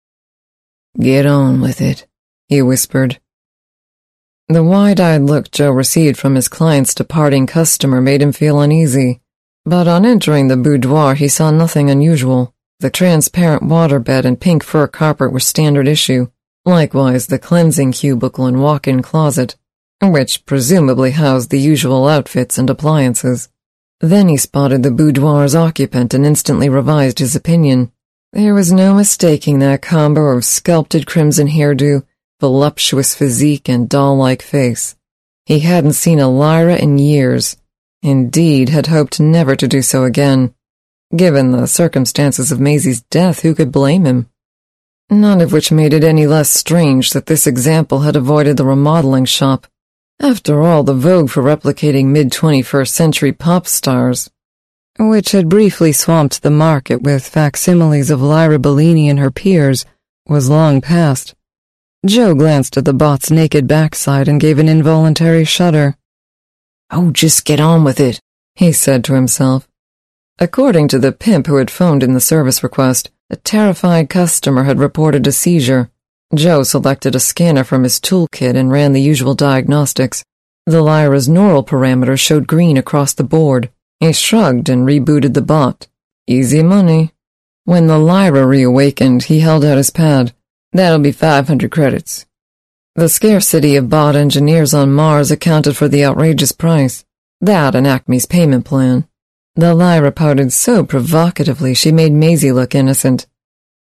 Speaker 9: "Get on with it," he whispered. The wide-eyed look Joe received from his client's departing customer made him feel uneasy, but on entering the boudoir he saw nothing unusual. The transparent waterbed and pink fur carpet were standard issue, likewise the cleansing cubicle and walk-in closet, which presumably housed the usual outfits and appliances. Then he spotted the boudoir's occupant and instantly revised his opinion. There was no mistaking that combo of sculpted crimson hairdo, voluptuous physique, and doll-like face. He hadn't seen a Lyra in years. Indeed, had hoped never to do so again. Given the circumstances of Maisie's death, who could blame him? None of which made it any less strange that this example had avoided the remodeling shop. After all, the vogue for replicating mid-twenty-first century pop stars, which had briefly swamped the market with facsimiles of Lyra Bellini and her peers, was long past. Joe glanced at the bot's naked backside and gave an involuntary shudder. "Oh, just get on with it," he said to himself. According to the pimp who had phoned in the service request, a terrified customer had reported a seizure. Joe selected a scanner from his toolkit and ran the usual diagnostics. The Lyra's neural parameters showed green across the board. He shrugged and rebooted the bot. Easy money. When the Lyra reawakened, he held out his pad. "That'll be five hundred credits." The scarcity of bot engineers on Mars accounted for the outrageous price. That and Acme's payment plan. The Lyra pouted so provocatively she made Maisie look innocent.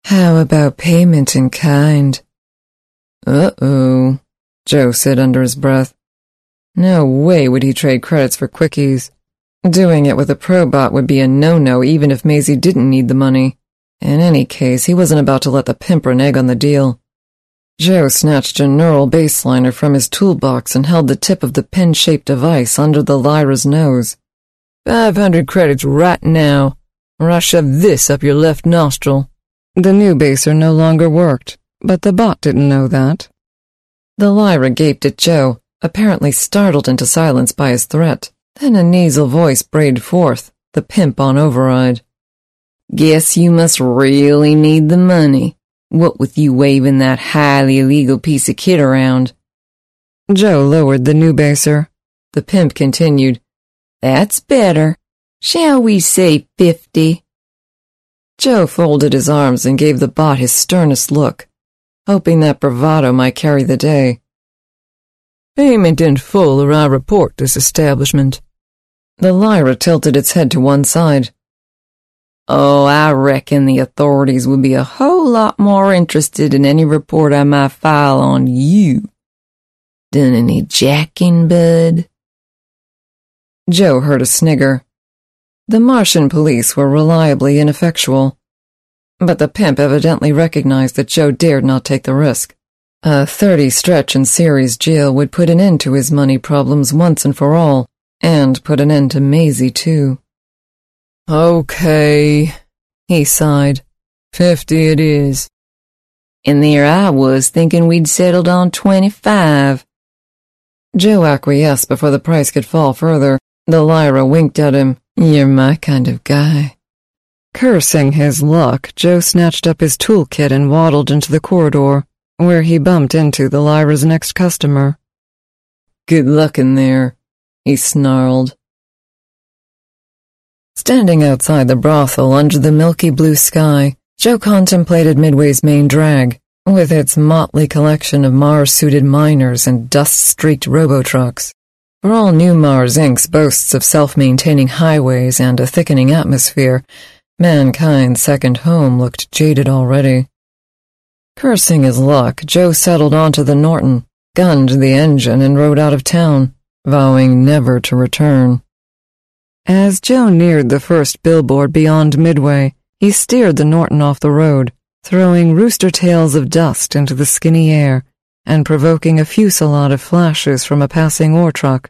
Speaker 9: How about payment in kind? Uh-oh, Joe said under his breath. No way would he trade credits for quickies. Doing it with a probot would be a no-no even if Maisie didn't need the money. In any case, he wasn't about to let the pimp renege on the deal. Joe snatched a neural baseliner from his toolbox and held the tip of the pen-shaped device under the Lyra's nose. Five hundred credits right now, or I shove this up your left nostril. The new baser no longer worked, but the bot didn't know that. The Lyra gaped at Joe, apparently startled into silence by his threat. Then a nasal voice brayed forth, the pimp on override. Guess you must really need the money. What with you waving that highly illegal piece of kit around? Joe lowered the new baser. The pimp continued. That's better. Shall we say fifty? Joe folded his arms and gave the bot his sternest look, hoping that bravado might carry the day. Payment in full or I report this establishment. The Lyra tilted its head to one side. Oh, I reckon the authorities would be a whole lot more interested in any report I might file on you. Done any jacking, bud? Joe heard a snigger. The Martian police were reliably ineffectual, but the pimp evidently recognized that Joe dared not take the risk. A thirty stretch in Ceres jail would put an end to his money problems once and for all, and put an end to Maisie, too. Okay, he sighed. Fifty it is. And there I was thinking we'd settled on twenty-five. Joe acquiesced before the price could fall further. The Lyra winked at him. You're my kind of guy. Cursing his luck, Joe snatched up his toolkit and waddled into the corridor, where he bumped into the Lyra's next customer. Good luck in there, he snarled. Standing outside the brothel under the milky blue sky, Joe contemplated Midway's main drag, with its motley collection of Mars-suited miners and dust-streaked robo-trucks. For all New Mars Incorporated boasts of self-maintaining highways and a thickening atmosphere, mankind's second home looked jaded already. Cursing his luck, Joe settled onto the Norton, gunned the engine, and rode out of town, vowing never to return. As Joe neared the first billboard beyond Midway, he steered the Norton off the road, throwing rooster tails of dust into the skinny air and provoking a fusillade of flashes from a passing ore truck.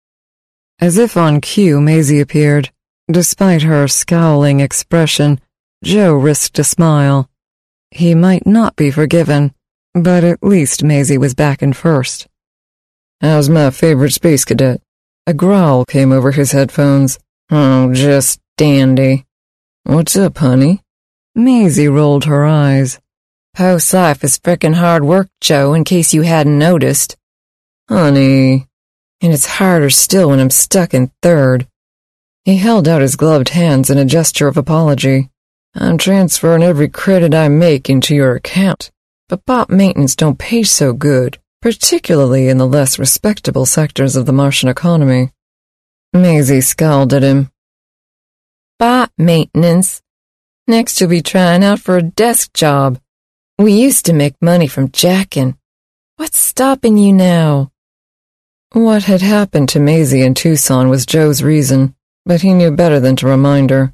Speaker 9: As if on cue, Maisie appeared. Despite her scowling expression, Joe risked a smile. He might not be forgiven, but at least Maisie was back in first. How's my favorite space cadet? A growl came over his headphones. Oh, just dandy. What's up, honey? Maisie rolled her eyes. Post life is frickin' hard work, Joe, in case you hadn't noticed. Honey. And it's harder still when I'm stuck in third. He held out his gloved hands in a gesture of apology. I'm transferring every credit I make into your account, but bot maintenance don't pay so good, particularly in the less respectable sectors of the Martian economy. Maisie scowled at him. Bot maintenance? Next you'll be trying out for a desk job. We used to make money from jacking. What's stopping you now? What had happened to Maisie in Tucson was Joe's reason, but he knew better than to remind her.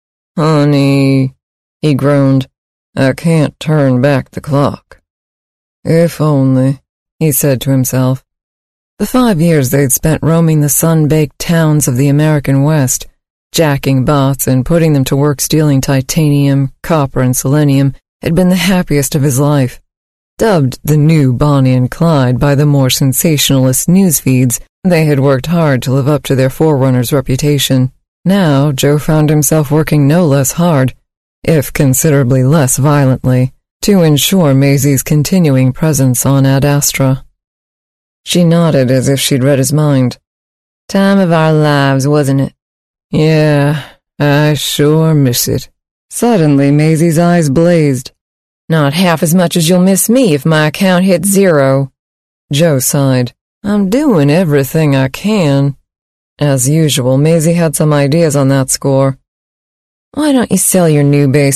Speaker 9: Honey, he groaned, I can't turn back the clock. If only, he said to himself. The five years they'd spent roaming the sun-baked towns of the American West, jacking bots and putting them to work stealing titanium, copper, and selenium, had been the happiest of his life. Dubbed the new Bonnie and Clyde by the more sensationalist news feeds, they had worked hard to live up to their forerunner's reputation. Now Joe found himself working no less hard, if considerably less violently, to ensure Maisie's continuing presence on Ad Astra. She nodded as if she'd read his mind. Time of our lives, wasn't it? Yeah, I sure miss it. Suddenly Maisie's eyes blazed. Not half as much as you'll miss me if my account hits zero. Joe sighed. I'm doing everything I can. As usual, Maisie had some ideas on that score. Why don't you sell your new baser?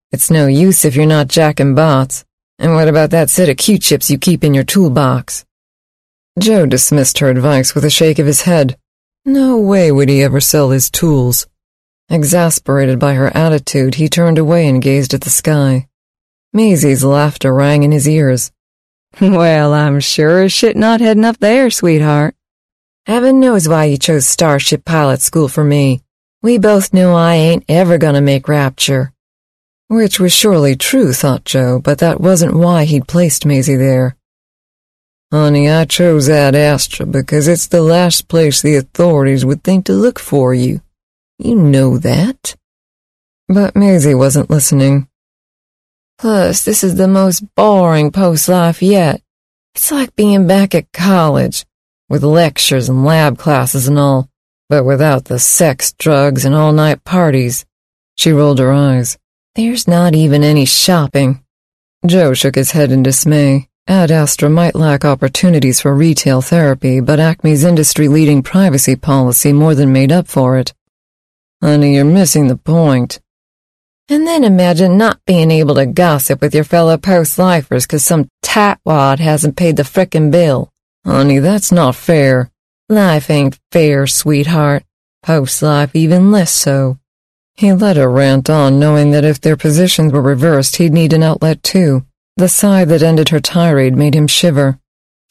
Speaker 9: It's no use if you're not jacking bots. And what about that set of Q-chips you keep in your toolbox? Joe dismissed her advice with a shake of his head. No way would he ever sell his tools. Exasperated by her attitude, he turned away and gazed at the sky. Maisie's laughter rang in his ears. Well, I'm sure as shit not heading up there, sweetheart. Heaven knows why you chose Starship Pilot School for me. We both knew I ain't ever gonna make Rapture. Which was surely true, thought Joe, but that wasn't why he'd placed Maisie there. Honey, I chose Ad Astra because it's the last place the authorities would think to look for you. You know that. But Maisie wasn't listening. Plus, this is the most boring post-life yet. It's like being back at college, with lectures and lab classes and all, but without the sex, drugs, and all-night parties. She rolled her eyes. There's not even any shopping. Joe shook his head in dismay. Ad Astra might lack opportunities for retail therapy, but Acme's industry-leading privacy policy more than made up for it. Honey, you're missing the point. And then imagine not being able to gossip with your fellow post-lifers because some tightwad hasn't paid the frickin' bill. Honey, that's not fair. Life ain't fair, sweetheart. Post-life even less so. He let her rant on, knowing that if their positions were reversed, he'd need an outlet too. The sigh that ended her tirade made him shiver.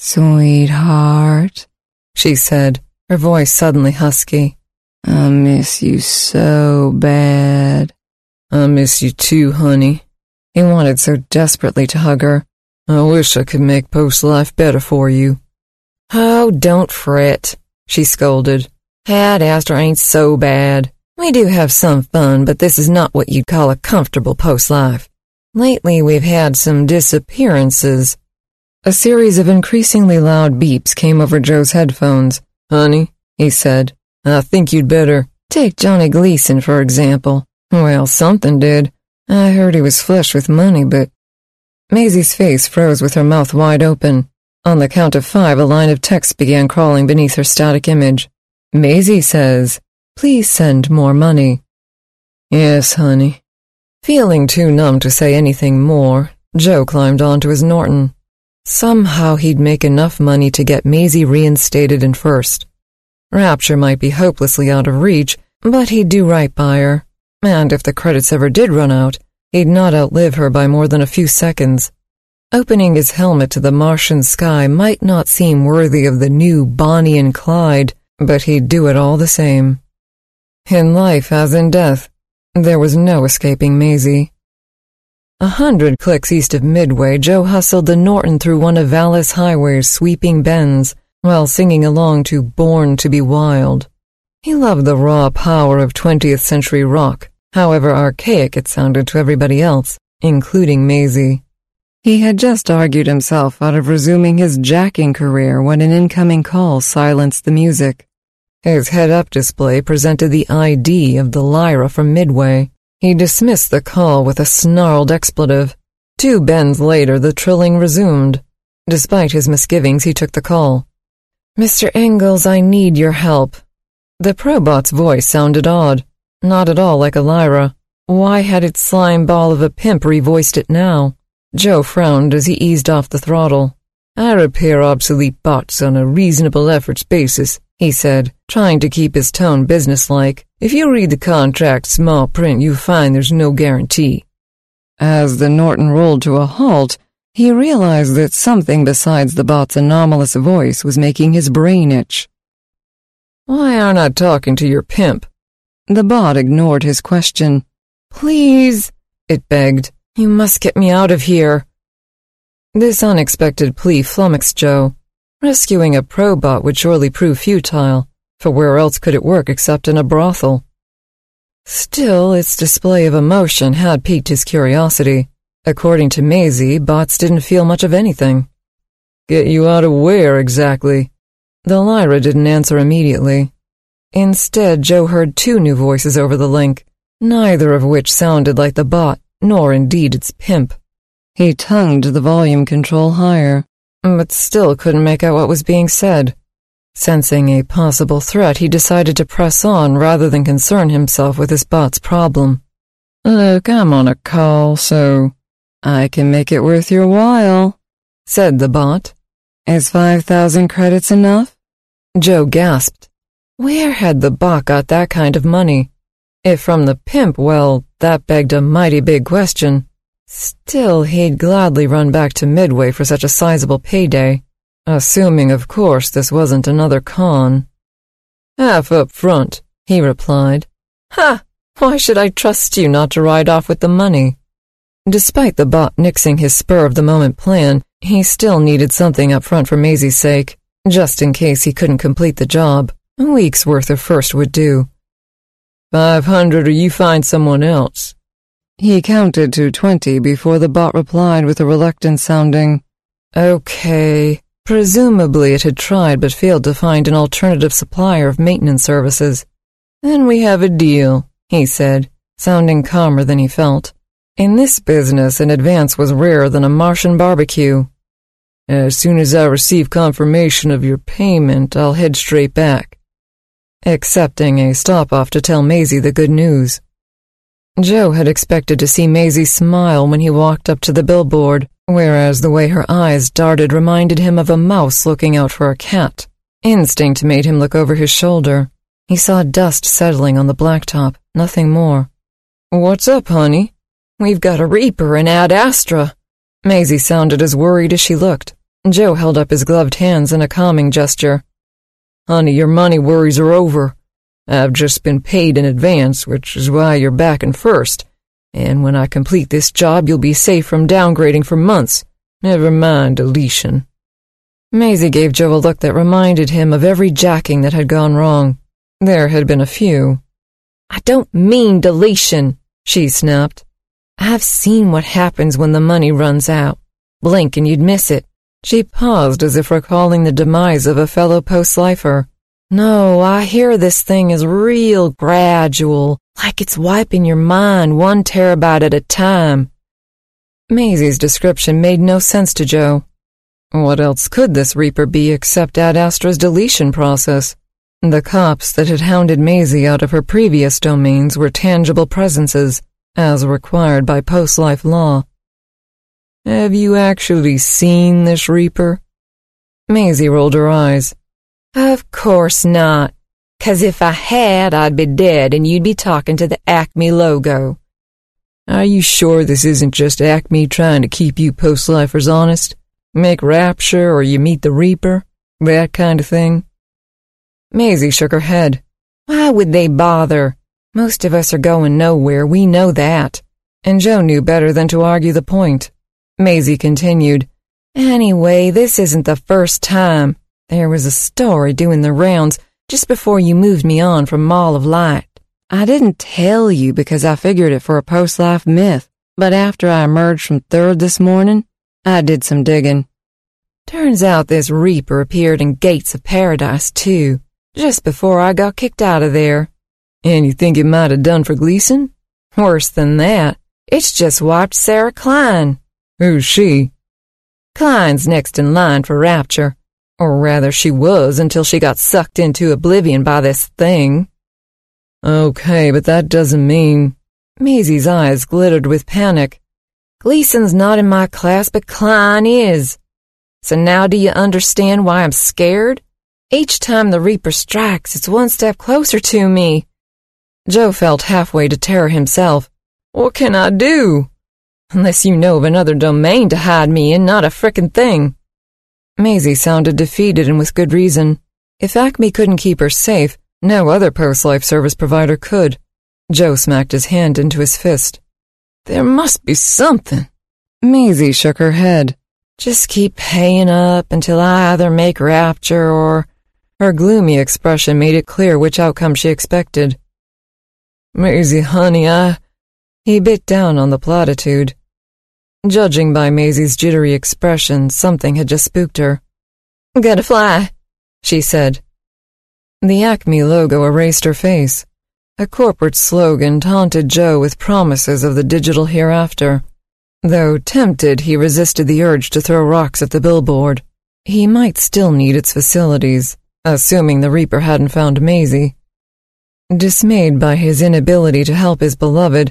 Speaker 9: Sweetheart, she said, her voice suddenly husky. I miss you so bad. I miss you too, honey. He wanted so desperately to hug her. I wish I could make post-life better for you. Oh, don't fret, she scolded. Ad Astra ain't so bad. We do have some fun, but this is not what you'd call a comfortable post-life. Lately, we've had some disappearances. A series of increasingly loud beeps came over Joe's headphones. Honey, he said, I think you'd better take Johnny Gleason, for example. Well, something did. I heard he was flush with money, but... Maisie's face froze with her mouth wide open. On the count of five, a line of text began crawling beneath her static image. Maisie says, please send more money. Yes, honey. Feeling too numb to say anything more, Joe climbed onto his Norton. Somehow he'd make enough money to get Maisie reinstated in first. Rapture might be hopelessly out of reach, but he'd do right by her. And if the credits ever did run out, he'd not outlive her by more than a few seconds. Opening his helmet to the Martian sky might not seem worthy of the new Bonnie and Clyde, but he'd do it all the same. In life as in death, there was no escaping Maisie. A hundred clicks east of Midway, Joe hustled the Norton through one of Vallis Highway's sweeping bends, while singing along to Born to be Wild. He loved the raw power of twentieth century rock, however archaic it sounded to everybody else, including Maisie. He had just argued himself out of resuming his jacking career when an incoming call silenced the music. His head-up display presented the I D of the Lyra from Midway. He dismissed the call with a snarled expletive. Two bends later, the trilling resumed. Despite his misgivings, he took the call. Mister Ingalls, I need your help. The probot's voice sounded odd. Not at all like a Lyra. Why had its slime ball of a pimp revoiced it now? Joe frowned as he eased off the throttle. I repair obsolete bots on a reasonable efforts basis, he said, trying to keep his tone businesslike. If you read the contract small print, you find there's no guarantee. As the Norton rolled to a halt, he realized that something besides the bot's anomalous voice was making his brain itch. Why aren't I talking to your pimp? The bot ignored his question. Please, it begged. You must get me out of here. This unexpected plea flummoxed Joe. Rescuing a probot would surely prove futile, for where else could it work except in a brothel? Still, its display of emotion had piqued his curiosity. According to Maisie, bots didn't feel much of anything. Get you out of where, exactly? The Lyra didn't answer immediately. Instead, Joe heard two new voices over the link, neither of which sounded like the bot, nor indeed its pimp. He tongued the volume control higher, but still couldn't make out what was being said. Sensing a possible threat, he decided to press on rather than concern himself with his bot's problem. Look, I'm on a call, so I can make it worth your while, said the bot. Is five thousand credits enough? Joe gasped. Where had the bot got that kind of money? If from the pimp, well, that begged a mighty big question. Still, he'd gladly run back to Midway for such a sizable payday, assuming, of course, this wasn't another con. Half up front, he replied. Ha! Why should I trust you not to ride off with the money? Despite the bot nixing his spur-of-the-moment plan, he still needed something up front for Maisie's sake, just in case he couldn't complete the job. A week's worth of first would do. Five hundred or you find someone else. He counted to twenty before the bot replied with a reluctant sounding, Okay. Presumably it had tried but failed to find an alternative supplier of maintenance services. Then we have a deal, he said, sounding calmer than he felt. In this business, an advance was rarer than a Martian barbecue. As soon as I receive confirmation of your payment, I'll head straight back. Accepting a stop-off to tell Maisie the good news. Joe had expected to see Maisie smile when he walked up to the billboard, whereas the way her eyes darted reminded him of a mouse looking out for a cat. Instinct made him look over his shoulder. He saw dust settling on the blacktop, nothing more. What's up, honey? We've got a Reaper in Ad Astra. Maisie sounded as worried as she looked. Joe held up his gloved hands in a calming gesture. Honey, your money worries are over. I've just been paid in advance, which is why you're back in first. And when I complete this job, you'll be safe from downgrading for months. Never mind deletion. Maisie gave Joe a look that reminded him of every jacking that had gone wrong. There had been a few. I don't mean deletion, she snapped. I've seen what happens when the money runs out. Blink and you'd miss it. She paused as if recalling the demise of a fellow post-lifer. No, I hear this thing is real gradual, like it's wiping your mind one terabyte at a time. Maisie's description made no sense to Joe. What else could this Reaper be except Ad Astra's deletion process? The cops that had hounded Maisie out of her previous domains were tangible presences, as required by post-life law. Have you actually seen this Reaper? Maisie rolled her eyes. Of course not, 'cause if I had, I'd be dead and you'd be talking to the Acme logo. Are you sure this isn't just Acme trying to keep you post-lifers honest? Make Rapture or you meet the Reaper? That kind of thing? Maisie shook her head. Why would they bother? Most of us are going nowhere, we know that. And Joe knew better than to argue the point. Maisie continued, Anyway, this isn't the first time. There was a story doing the rounds just before you moved me on from Mall of Light. I didn't tell you because I figured it for a post-life myth, but after I emerged from third this morning, I did some digging. Turns out this Reaper appeared in Gates of Paradise, too, just before I got kicked out of there. And you think it might have done for Gleason? Worse than that, it's just wiped Sarah Klein. Who's she? Klein's next in line for Rapture. Or rather, she was until she got sucked into oblivion by this thing. Okay, but that doesn't mean... Maisie's eyes glittered with panic. Gleason's not in my class, but Klein is. So now do you understand why I'm scared? Each time the Reaper strikes, it's one step closer to me. Joe felt halfway to terror himself. What can I do? Unless you know of another domain to hide me in, not a frickin' thing. Maisie sounded defeated and with good reason. If Acme couldn't keep her safe, no other post-life service provider could. Joe smacked his hand into his fist. There must be something. Maisie shook her head. Just keep paying up until I either make Rapture or... Her gloomy expression made it clear which outcome she expected. Maisie, honey, I... He bit down on the platitude. Judging by Maisie's jittery expression, something had just spooked her. Gotta fly, she said. The Acme logo erased her face. A corporate slogan taunted Joe with promises of the digital hereafter. Though tempted, he resisted the urge to throw rocks at the billboard. He might still need its facilities, assuming the Reaper hadn't found Maisie. Dismayed by his inability to help his beloved,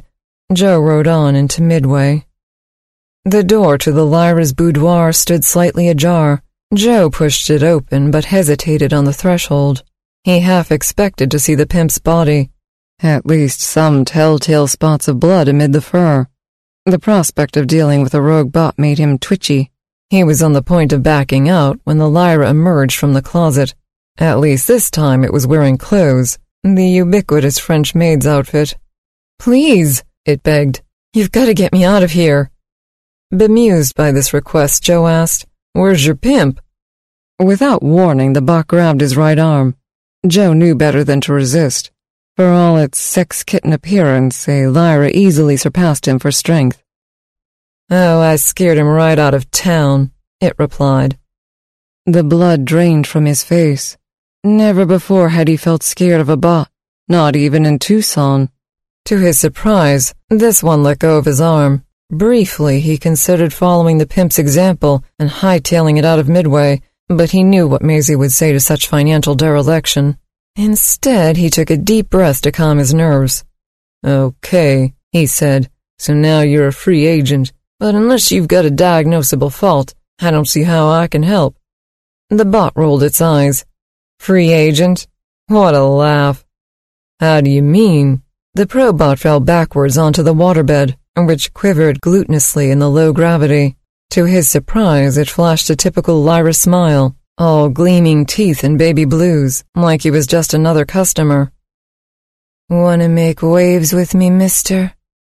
Speaker 9: Joe rode on into Midway. The door to the Lyra's boudoir stood slightly ajar. Joe pushed it open, but hesitated on the threshold. He half expected to see the pimp's body, at least some telltale spots of blood amid the fur. The prospect of dealing with a rogue bot made him twitchy. He was on the point of backing out when the Lyra emerged from the closet. At least this time it was wearing clothes, the ubiquitous French maid's outfit. "Please," it begged, "you've got to get me out of here." Bemused by this request, Joe asked, "Where's your pimp?" Without warning, the bot grabbed his right arm. Joe knew better than to resist. For all its sex-kitten appearance, a Lyra easily surpassed him for strength. "Oh, I scared him right out of town," it replied. The blood drained from his face. Never before had he felt scared of a bot, not even in Tucson. To his surprise, this one let go of his arm. Briefly, he considered following the pimp's example and hightailing it out of Midway, but he knew what Maisie would say to such financial dereliction. Instead, he took a deep breath to calm his nerves. "Okay," he said, "so now you're a free agent, but unless you've got a diagnosable fault, I don't see how I can help." The bot rolled its eyes. "Free agent? What a laugh." "How do you mean?" The probot fell backwards onto the waterbed, which quivered glutinously in the low gravity. To his surprise, it flashed a typical Lyra smile, all gleaming teeth and baby blues, like he was just another customer. "Wanna make waves with me, mister?"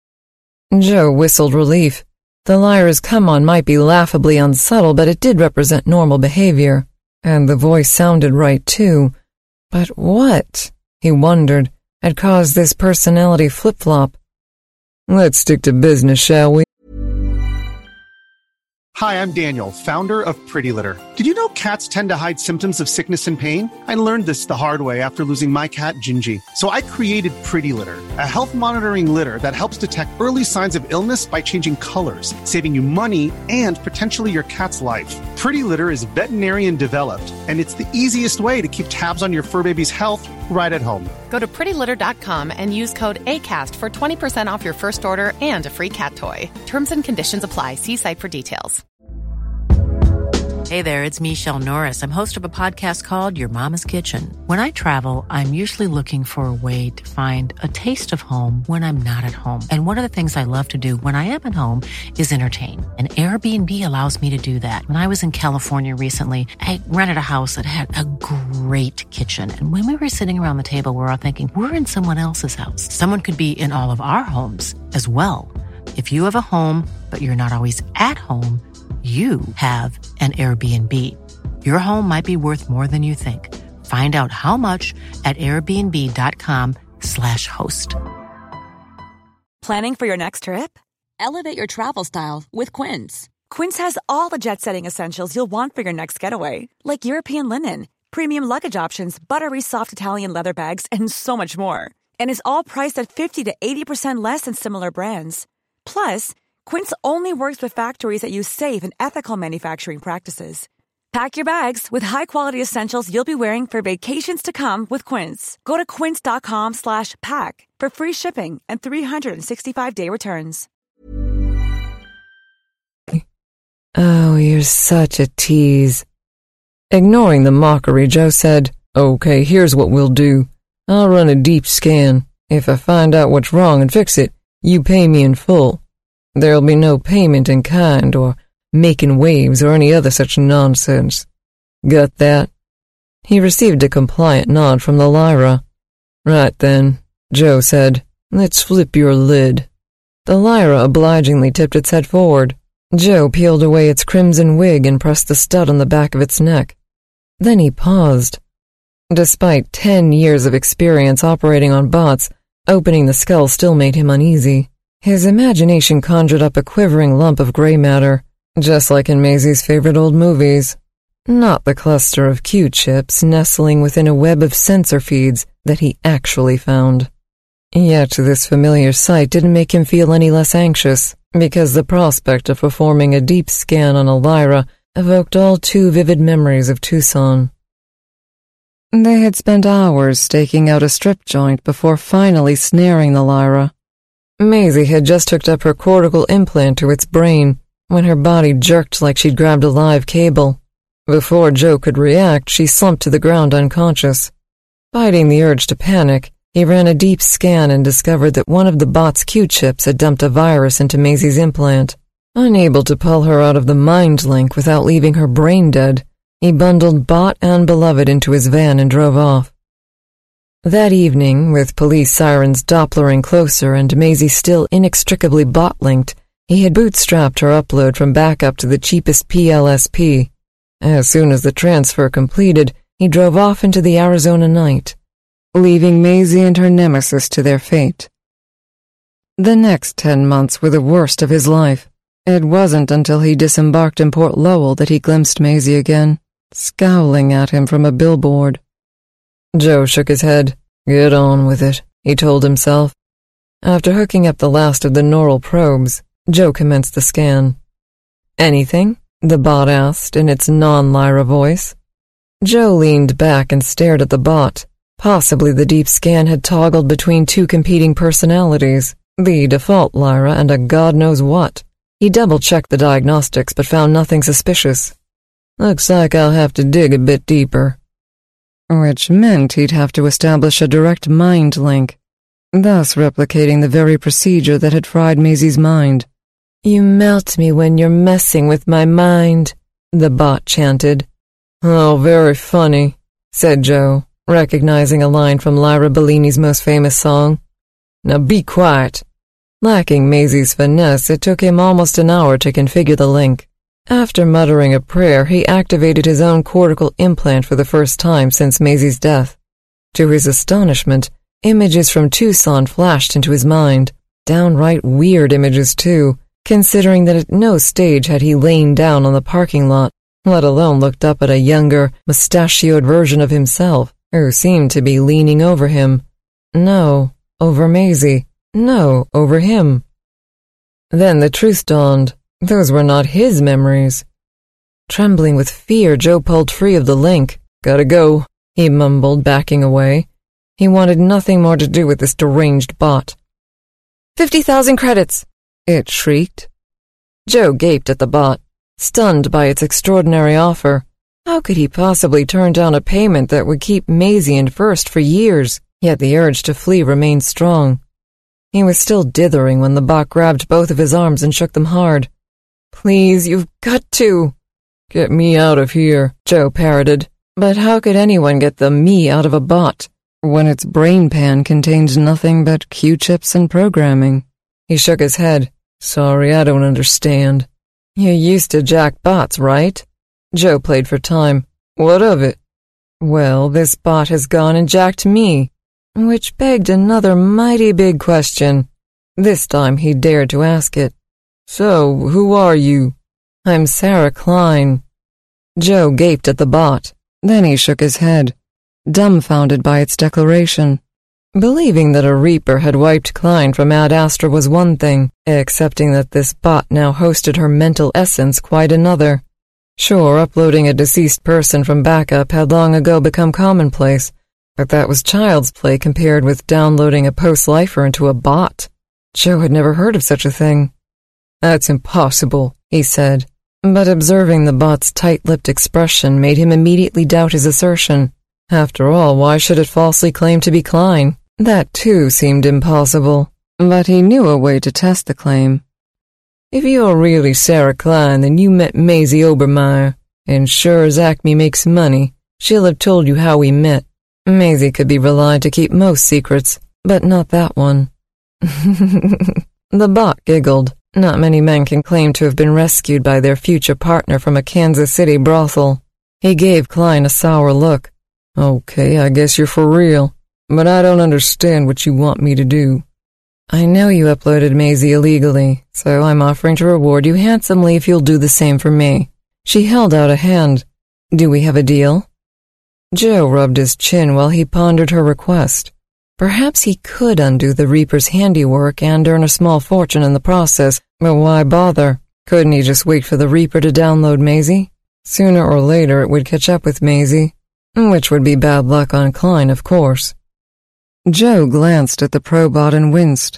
Speaker 9: Joe whistled relief. The Lyra's come-on might be laughably unsubtle, but it did represent normal behavior. And the voice sounded right, too. But what, he wondered, had caused this personality flip-flop? "Let's stick to business, shall we?"
Speaker 10: Hi, I'm Daniel, founder of Pretty Litter. Did you know cats tend to hide symptoms of sickness and pain? I learned this the hard way after losing my cat, Gingy. So I created Pretty Litter, a health monitoring litter that helps detect early signs of illness by changing colors, saving you money and potentially your cat's life. Pretty Litter is veterinarian developed, and it's the easiest way to keep tabs on your fur baby's health right at home.
Speaker 11: Go to pretty litter dot com and use code ACAST for twenty percent off your first order and a free cat toy. Terms and conditions apply. See site for details.
Speaker 12: Hey there, it's Michelle Norris. I'm host of a podcast called Your Mama's Kitchen. When I travel, I'm usually looking for a way to find a taste of home when I'm not at home. And one of the things I love to do when I am at home is entertain. And Airbnb allows me to do that. When I was in California recently, I rented a house that had a great kitchen. And when we were sitting around the table, we were all thinking, we're in someone else's house. Someone could be in all of our homes as well. If you have a home, but you're not always at home, you have an Airbnb. Your home might be worth more than you think. Find out how much at airbnb.com slash host.
Speaker 13: Planning for your next trip?
Speaker 14: Elevate your travel style with Quince.
Speaker 13: Quince has all the jet-setting essentials you'll want for your next getaway, like European linen, premium luggage options, buttery soft Italian leather bags, and so much more. And is all priced at fifty to eighty percent less than similar brands. Plus, Quince only works with factories that use safe and ethical manufacturing practices. Pack your bags with high-quality essentials you'll be wearing for vacations to come with Quince. Go to quince.com slash pack for free shipping and three sixty-five day returns.
Speaker 9: "Oh, you're such a tease." Ignoring the mockery, Joe said, "Okay, here's what we'll do. I'll run a deep scan. If I find out what's wrong and fix it, you pay me in full. There'll be no payment in kind or making waves or any other such nonsense. Got that?" He received a compliant nod from the Lyra. "Right then," Joe said. "Let's flip your lid." The Lyra obligingly tipped its head forward. Joe peeled away its crimson wig and pressed the stud on the back of its neck. Then he paused. Despite ten years of experience operating on bots, opening the skull still made him uneasy. His imagination conjured up a quivering lump of gray matter, just like in Maisie's favorite old movies. Not the cluster of Q-chips nestling within a web of sensor feeds that he actually found. Yet this familiar sight didn't make him feel any less anxious, because the prospect of performing a deep scan on a Lyra evoked all too vivid memories of Tucson. They had spent hours staking out a strip joint before finally snaring the Lyra. Maisie had just hooked up her cortical implant to its brain when her body jerked like she'd grabbed a live cable. Before Joe could react, she slumped to the ground unconscious. Fighting the urge to panic, he ran a deep scan and discovered that one of the bot's Q-chips had dumped a virus into Maisie's implant. Unable to pull her out of the mind link without leaving her brain dead, he bundled Bot and Beloved into his van and drove off. That evening, with police sirens Dopplering closer and Maisie still inextricably bot-linked, he had bootstrapped her upload from backup to the cheapest P L S P. As soon as the transfer completed, he drove off into the Arizona night, leaving Maisie and her nemesis to their fate. The next ten months were the worst of his life. It wasn't until he disembarked in Port Lowell that he glimpsed Maisie again, scowling at him from a billboard. Joe shook his head. Get on with it, he told himself. After hooking up the last of the neural probes, Joe commenced the scan. Anything? The bot asked in its non-Lyra voice. Joe leaned back and stared at the bot. Possibly the deep scan had toggled between two competing personalities, the default Lyra and a god knows what. He double-checked the diagnostics but found nothing suspicious. Looks like I'll have to dig a bit deeper. Which meant he'd have to establish a direct mind link, thus replicating the very procedure that had fried Maisie's mind. You melt me when you're messing with my mind, the bot chanted. Oh, very funny, said Joe, recognizing a line from Lyra Bellini's most famous song. Now be quiet. Lacking Maisie's finesse, it took him almost an hour to configure the link. After muttering a prayer, he activated his own cortical implant for the first time since Maisie's death. To his astonishment, images from Tucson flashed into his mind. Downright weird images, too, considering that at no stage had he lain down on the parking lot, let alone looked up at a younger, mustachioed version of himself, who seemed to be leaning over him. No, over Maisie. No, over him. Then the truth dawned. Those were not his memories. Trembling with fear, Joe pulled free of the link. Gotta go, he mumbled, backing away. He wanted nothing more to do with this deranged bot. Fifty thousand credits, it shrieked. Joe gaped at the bot, stunned by its extraordinary offer. How could he possibly turn down a payment that would keep Maisie in first for years? Yet the urge to flee remained strong. He was still dithering when the bot grabbed both of his arms and shook them hard. Please, you've got to. Get me out of here, Joe parroted. But how could anyone get the me out of a bot when its brain pan contained nothing but Q-chips and programming? He shook his head. Sorry, I don't understand. You used to jack bots, right? Joe played for time. What of it? Well, this bot has gone and jacked me. Which begged another mighty big question. This time he dared to ask it. So, who are you? I'm Sarah Klein. Joe gaped at the bot. Then he shook his head, dumbfounded by its declaration. Believing that a Reaper had wiped Klein from Ad Astra was one thing, accepting that this bot now hosted her mental essence quite another. Sure, uploading a deceased person from backup had long ago become commonplace, but that was child's play compared with downloading a post-lifer into a bot. Joe had never heard of such a thing. That's impossible, he said, but observing the bot's tight-lipped expression made him immediately doubt his assertion. After all, why should it falsely claim to be Klein? That, too, seemed impossible, but he knew a way to test the claim. If you're really Sarah Klein, then you met Maisie Obermeyer, and sure as Acme makes money, she'll have told you how we met. Maisie could be relied to keep most secrets, but not that one. The bot giggled. Not many men can claim to have been rescued by their future partner from a Kansas City brothel. He gave Klein a sour look. Okay, I guess you're for real, but I don't understand what you want me to do. I know you uploaded Maisie illegally, so I'm offering to reward you handsomely if you'll do the same for me. She held out a hand. Do we have a deal? Joe rubbed his chin while he pondered her request. Perhaps he could undo the Reaper's handiwork and earn a small fortune in the process, but why bother? Couldn't he just wait for the Reaper to download Maisie? Sooner or later it would catch up with Maisie, which would be bad luck on Klein, of course. Joe glanced at the probot and winced.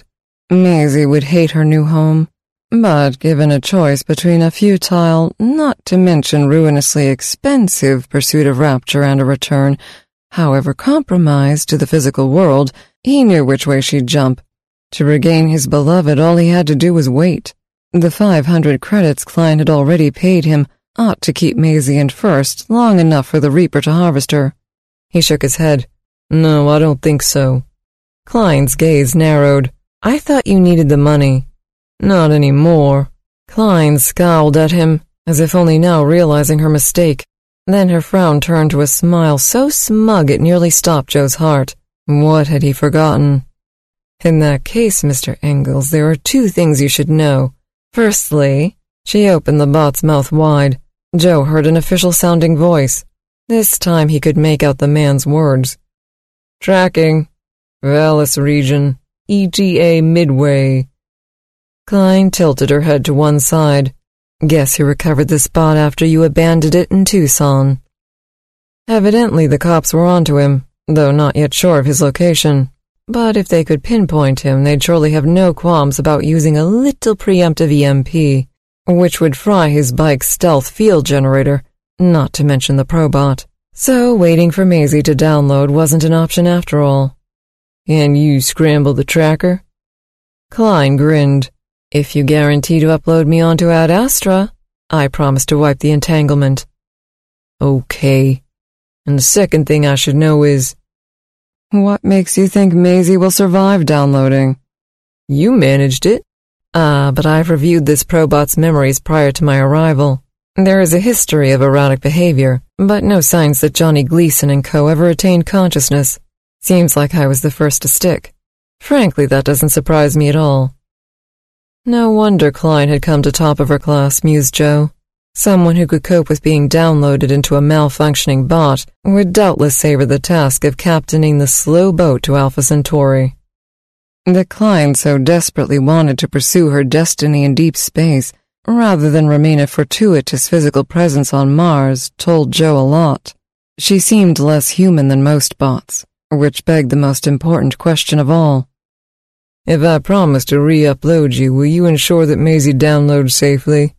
Speaker 9: Maisie would hate her new home, but given a choice between a futile, not to mention ruinously expensive pursuit of rapture and a return, however compromised to the physical world, he knew which way she'd jump. To regain his beloved, all he had to do was wait. The five hundred credits Klein had already paid him ought to keep Maisie in first long enough for the Reaper to harvest her. He shook his head. No, I don't think so. Klein's gaze narrowed. I thought you needed the money. Not anymore. Klein scowled at him, as if only now realizing her mistake. Then her frown turned to a smile so smug it nearly stopped Joe's heart. What had he forgotten? In that case, Mister Engels, there are two things you should know. Firstly, she opened the bot's mouth wide. Joe heard an official-sounding voice. This time he could make out the man's words. Tracking. Vallis region. E T A Midway. Klein tilted her head to one side. Guess you recovered the spot after you abandoned it in Tucson. Evidently the cops were onto him, though not yet sure of his location. But if they could pinpoint him, they'd surely have no qualms about using a little preemptive E M P, which would fry his bike's stealth field generator, not to mention the Probot. So waiting for Maisie to download wasn't an option after all. And you scramble the tracker? Klein grinned. If you guarantee to upload me onto Ad Astra, I promise to wipe the entanglement. Okay. And the second thing I should know is... What makes you think Maisie will survive downloading? You managed it. Ah, but I've reviewed this Probot's memories prior to my arrival. There is a history of erratic behavior, but no signs that Johnny Gleason and co ever attained consciousness. Seems like I was the first to stick. Frankly, that doesn't surprise me at all. No wonder Klein had come to top of her class, mused Joe. Someone who could cope with being downloaded into a malfunctioning bot would doubtless savor the task of captaining the slow boat to Alpha Centauri. That Klein so desperately wanted to pursue her destiny in deep space, rather than remain a fortuitous physical presence on Mars, told Joe a lot. She seemed less human than most bots, which begged the most important question of all. If I promise to re-upload you, will you ensure that Maisie downloads safely?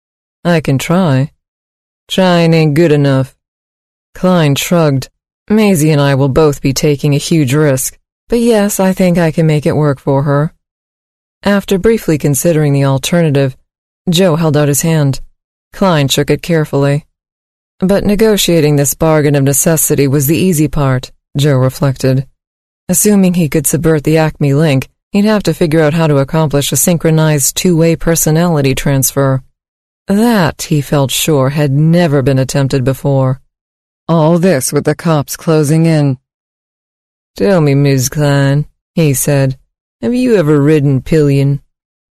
Speaker 9: I can try. Trying ain't good enough. Klein shrugged. Maisie and I will both be taking a huge risk, but yes, I think I can make it work for her. After briefly considering the alternative, Joe held out his hand. Klein shook it carefully. But negotiating this bargain of necessity was the easy part, Joe reflected. Assuming he could subvert the Acme link, he'd have to figure out how to accomplish a synchronized two-way personality transfer. That, he felt sure, had never been attempted before. All this with the cops closing in. Tell me, Miz Klein, he said, have you ever ridden pillion?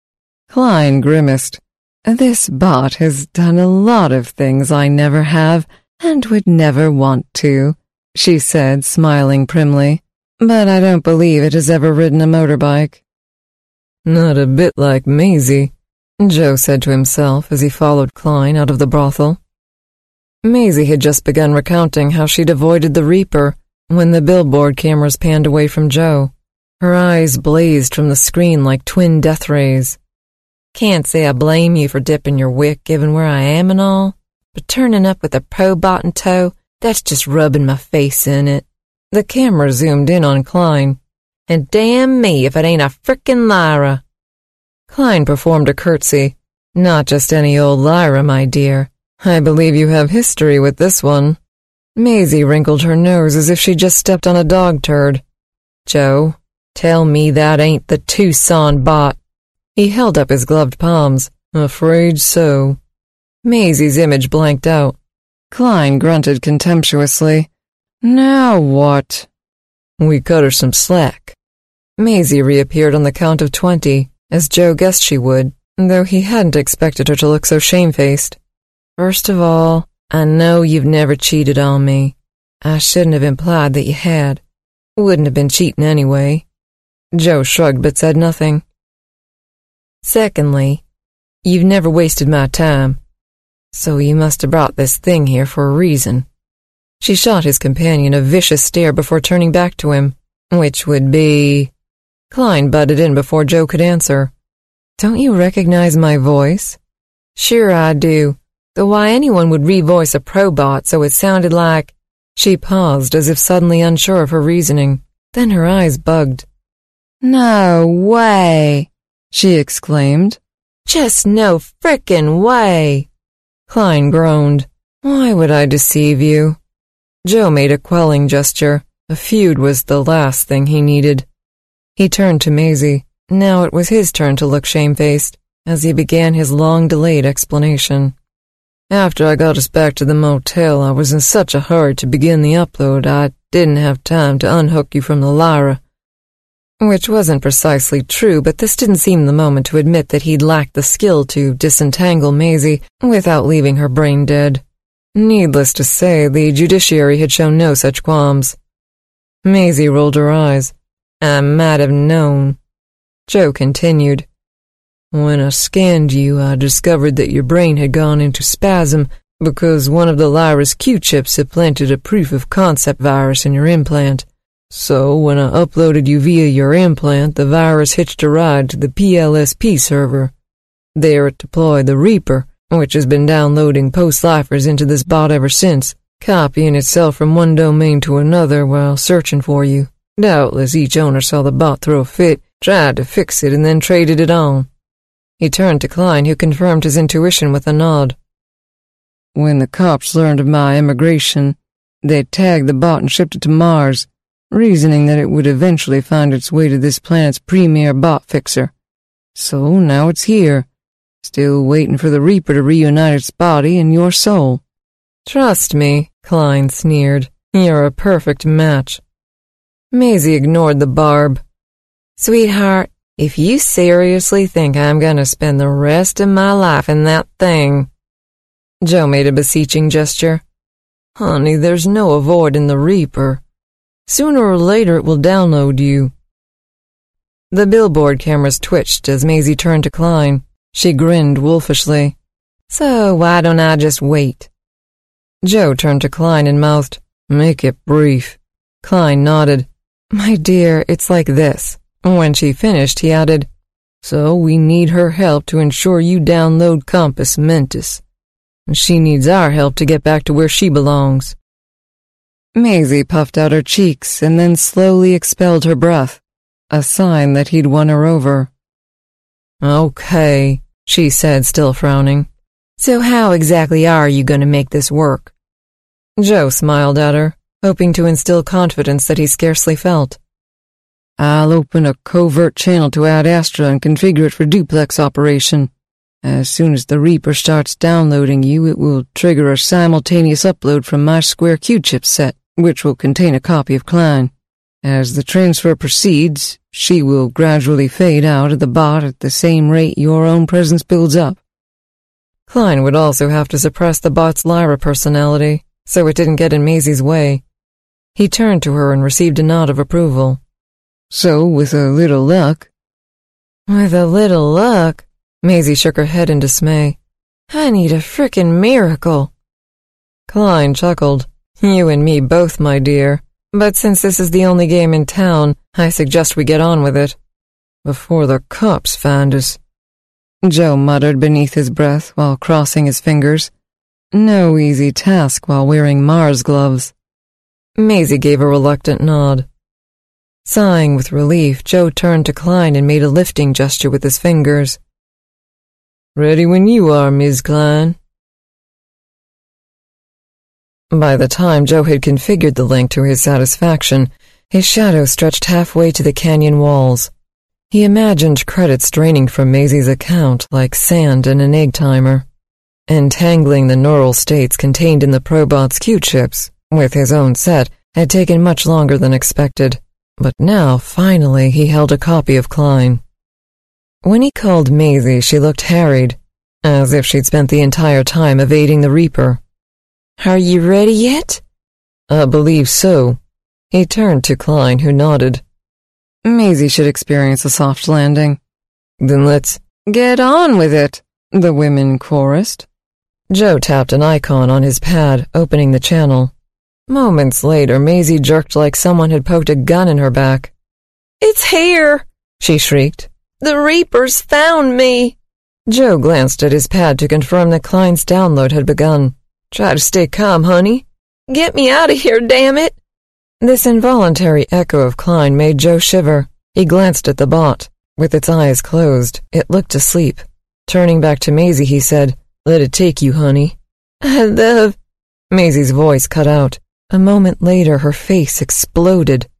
Speaker 9: Klein grimaced. This bot has done a lot of things I never have, and would never want to, she said, smiling primly. But I don't believe it has ever ridden a motorbike. Not a bit like Maisie, Joe said to himself as he followed Klein out of the brothel. Maisie had just begun recounting how she'd avoided the Reaper when the billboard cameras panned away from Joe. Her eyes blazed from the screen like twin death rays. Can't say I blame you for dipping your wick given where I am and all, but turning up with a Probot in tow, that's just rubbing my face in it. The camera zoomed in on Klein. And damn me if it ain't a frickin' Lyra. Klein performed a curtsy. Not just any old Lyra, my dear. I believe you have history with this one. Maisie wrinkled her nose as if she'd just stepped on a dog turd. Joe, tell me that ain't the Tucson bot. He held up his gloved palms. Afraid so. Maisie's image blanked out. Klein grunted contemptuously. Now what? We cut her some slack. Maisie reappeared on the count of twenty, as Joe guessed she would, though he hadn't expected her to look so shamefaced. First of all, I know you've never cheated on me. I shouldn't have implied that you had. Wouldn't have been cheating anyway. Joe shrugged but said nothing. Secondly, you've never wasted my time, so you must have brought this thing here for a reason. She shot his companion a vicious stare before turning back to him, which would be... Klein butted in before Joe could answer. Don't you recognize my voice? Sure I do. Though why anyone would revoice a probot so it sounded like... She paused as if suddenly unsure of her reasoning. Then her eyes bugged. No way, she exclaimed. Just no frickin' way. Klein groaned. Why would I deceive you? Joe made a quelling gesture. A feud was the last thing he needed. He turned to Maisie. Now it was his turn to look shamefaced, as he began his long-delayed explanation. After I got us back to the motel, I was in such a hurry to begin the upload, I didn't have time to unhook you from the Lyra. Which wasn't precisely true, but this didn't seem the moment to admit that he'd lacked the skill to disentangle Maisie without leaving her brain dead. Needless to say, the judiciary had shown no such qualms. Maisie rolled her eyes. I might have known. Joe continued. When I scanned you, I discovered that your brain had gone into spasm because one of the Lyra's Q-chips had planted a proof-of-concept virus in your implant. So, when I uploaded you via your implant, the virus hitched a ride to the P L S P server. There it deployed the Reaper, which has been downloading post-lifers into this bot ever since, copying itself from one domain to another while searching for you. Doubtless each owner saw the bot throw a fit, tried to fix it, and then traded it on. He turned to Klein, who confirmed his intuition with a nod. When the cops learned of my emigration, they tagged the bot and shipped it to Mars, reasoning that it would eventually find its way to this planet's premier bot fixer. So now it's here, still waiting for the Reaper to reunite its body and your soul. Trust me, Klein sneered. You're a perfect match. Maisie ignored the barb. Sweetheart, if you seriously think I'm gonna spend the rest of my life in that thing... Joe made a beseeching gesture. Honey, there's no avoiding the Reaper. Sooner or later it will download you. The billboard cameras twitched as Maisie turned to Klein. She grinned wolfishly. So why don't I just wait? Joe turned to Klein and mouthed, Make it brief. Klein nodded. My dear, it's like this. When she finished, he added, So we need her help to ensure you download Compass Mentis. And she needs our help to get back to where she belongs. Maisie puffed out her cheeks and then slowly expelled her breath, a sign that he'd won her over. Okay, she said, still frowning. So how exactly are you going to make this work? Joe smiled at her, hoping to instill confidence that he scarcely felt. I'll open a covert channel to Ad Astra and configure it for duplex operation. As soon as the Reaper starts downloading you, it will trigger a simultaneous upload from my Square Q-chip set, which will contain a copy of Klein. As the transfer proceeds, she will gradually fade out of the bot at the same rate your own presence builds up. Klein would also have to suppress the bot's Lyra personality, so it didn't get in Maisie's way. He turned to her and received a nod of approval. So, with a little luck... With a little luck? Maisie shook her head in dismay. I need a frickin' miracle. Klein chuckled. You and me both, my dear. But since this is the only game in town, I suggest we get on with it. Before the cops find us. Joe muttered beneath his breath while crossing his fingers. No easy task while wearing Mars gloves. Maisie gave a reluctant nod. Sighing with relief, Joe turned to Klein and made a lifting gesture with his fingers. Ready when you are, Miz Klein. By the time Joe had configured the link to his satisfaction, his shadow stretched halfway to the canyon walls. He imagined credits draining from Maisie's account like sand in an egg timer. Entangling the neural states contained in the probot's Q-chips, with his own set, had taken much longer than expected. But now, finally, he held a copy of Klein. When he called Maisie, she looked harried, as if she'd spent the entire time evading the Reaper. Are you ready yet? I believe so. He turned to Klein, who nodded. Maisie should experience a soft landing. Then let's get on with it, the women chorused. Joe tapped an icon on his pad, opening the channel. Moments later, Maisie jerked like someone had poked a gun in her back. It's here! she shrieked. "The Reapers found me!" Joe glanced at his pad to confirm that Klein's download had begun. "Try to stay calm, honey. Get me out of here, damn it!" This involuntary echo of Klein made Joe shiver. He glanced at the bot. With its eyes closed, it looked asleep. Turning back to Maisie, he said, "Let it take you, honey." "I love—" Maisie's voice cut out. A moment later, her face exploded.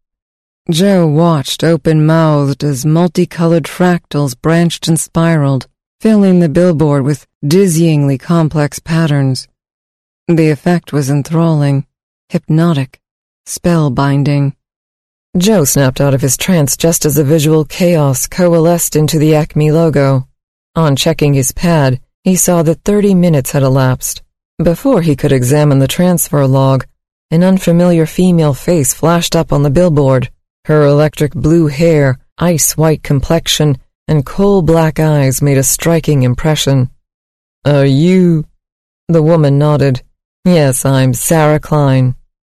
Speaker 9: Joe watched open-mouthed as multicolored fractals branched and spiraled, filling the billboard with dizzyingly complex patterns. The effect was enthralling, hypnotic, spellbinding. Joe snapped out of his trance just as the visual chaos coalesced into the Acme logo. On checking his pad, he saw that thirty minutes had elapsed. Before he could examine the transfer log, an unfamiliar female face flashed up on the billboard. Her electric blue hair, ice-white complexion, and coal-black eyes made a striking impression. "Are you—" The woman nodded. "Yes, I'm Sarah Klein."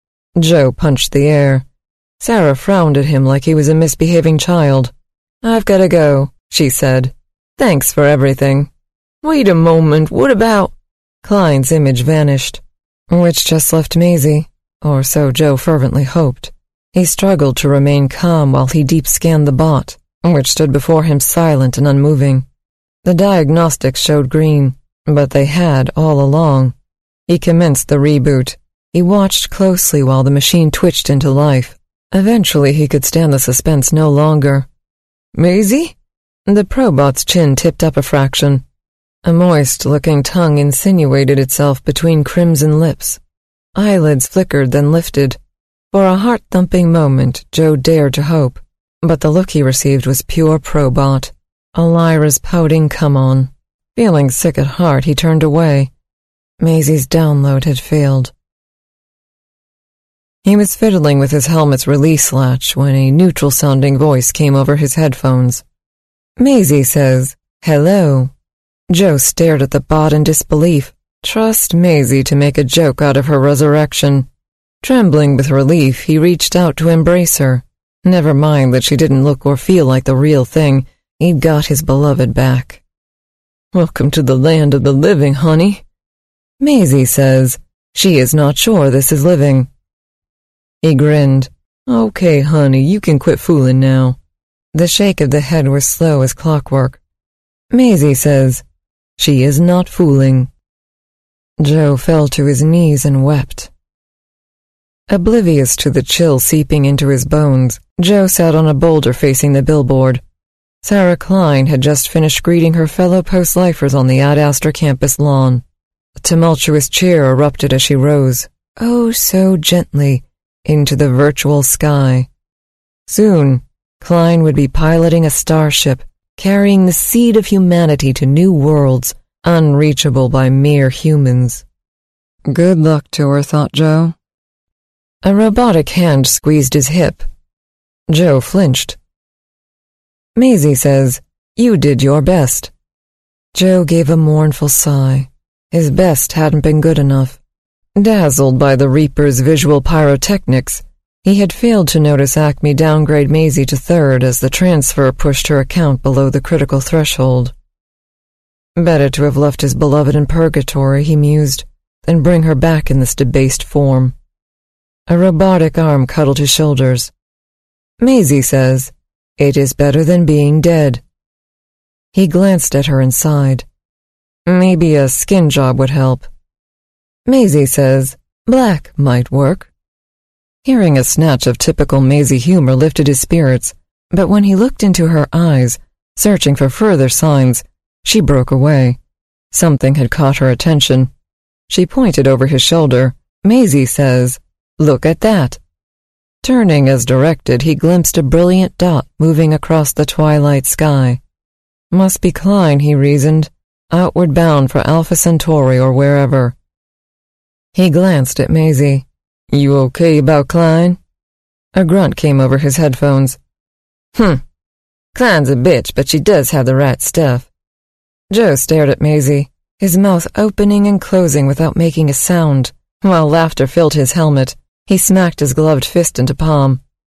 Speaker 9: Joe punched the air. Sarah frowned at him like he was a misbehaving child. "I've got to go," she said. "Thanks for everything." "Wait a moment, what about—" Klein's image vanished, which just left Maisie, or so Joe fervently hoped. He struggled to remain calm while he deep-scanned the bot, which stood before him silent and unmoving. The diagnostics showed green, but they had all along. He commenced the reboot. He watched closely while the machine twitched into life. Eventually he could stand the suspense no longer. "Maisie?" The probot's chin tipped up a fraction. A moist-looking tongue insinuated itself between crimson lips. Eyelids flickered, then lifted. For a heart-thumping moment, Joe dared to hope, but the look he received was pure probot. Elira's pouting come-on. Feeling sick at heart, he turned away. Maisie's download had failed. He was fiddling with his helmet's release latch when a neutral-sounding voice came over his headphones. "Maisie says, hello." Joe stared at the bot in disbelief. Trust Maisie to make a joke out of her resurrection. Trembling with relief, he reached out to embrace her. Never mind that she didn't look or feel like the real thing. He'd got his beloved back. "Welcome to the land of the living, honey." Maisie says, she is not sure this is living. He grinned. "Okay, honey, you can quit fooling now." The shake of the head was slow as clockwork. Maisie says, she is not fooling. Joe fell to his knees and wept. Oblivious to the chill seeping into his bones, Joe sat on a boulder facing the billboard. Sarah Klein had just finished greeting her fellow post-lifers on the Ad Astra campus lawn. A tumultuous cheer erupted as she rose, oh so gently, into the virtual sky. Soon, Klein would be piloting a starship, carrying the seed of humanity to new worlds, unreachable by mere humans. Good luck to her, thought Joe. A robotic hand squeezed his hip. Joe flinched. Maisie says, you did your best. Joe gave a mournful sigh. His best hadn't been good enough. Dazzled by the Reaper's visual pyrotechnics, he had failed to notice Acme downgrade Maisie to third as the transfer pushed her account below the critical threshold. Better to have left his beloved in purgatory, he mused, than bring her back in this debased form. A robotic arm cuddled his shoulders. Maisie says, it is better than being dead. He glanced at her and sighed. Maybe a skin job would help. Maisie says, black might work. Hearing a snatch of typical Maisie humor lifted his spirits, but when he looked into her eyes, searching for further signs, she broke away. Something had caught her attention. She pointed over his shoulder. Maisie says, look at that. Turning as directed, he glimpsed a brilliant dot moving across the twilight sky. Must be Klein, he reasoned, outward bound for Alpha Centauri or wherever. He glanced at Maisie. You okay about Klein? A grunt came over his headphones. Hmm. Klein's a bitch, but she does have the right stuff. Joe stared at Maisie, his mouth opening and closing without making a sound. While laughter filled his helmet, he smacked his gloved fist into palm.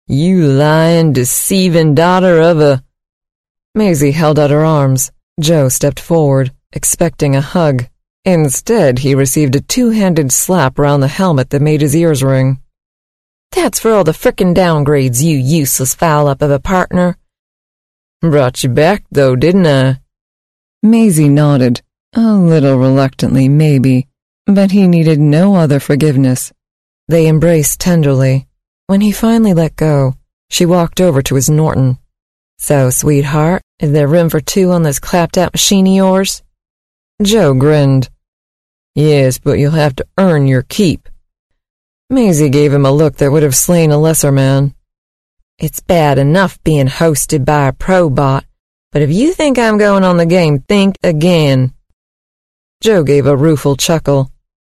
Speaker 9: You lying, deceiving daughter of a... Maisie held out her arms. Joe stepped forward, expecting a hug. Instead, he received a two-handed slap round the helmet that made his ears ring. That's for all the frickin' downgrades, you useless foul-up of a partner. Brought you back, though, didn't I? Maisie nodded, a little reluctantly, maybe, but he needed no other forgiveness. They embraced tenderly. When he finally let go, she walked over to his Norton. So, sweetheart, is there room for two on this clapped-out machine of yours? Joe grinned. Yes, but you'll have to earn your keep. Maisie gave him a look that would have slain a lesser man. It's bad enough being hosted by a pro-bot, but if you think I'm going on the game, think again. Joe gave a rueful chuckle.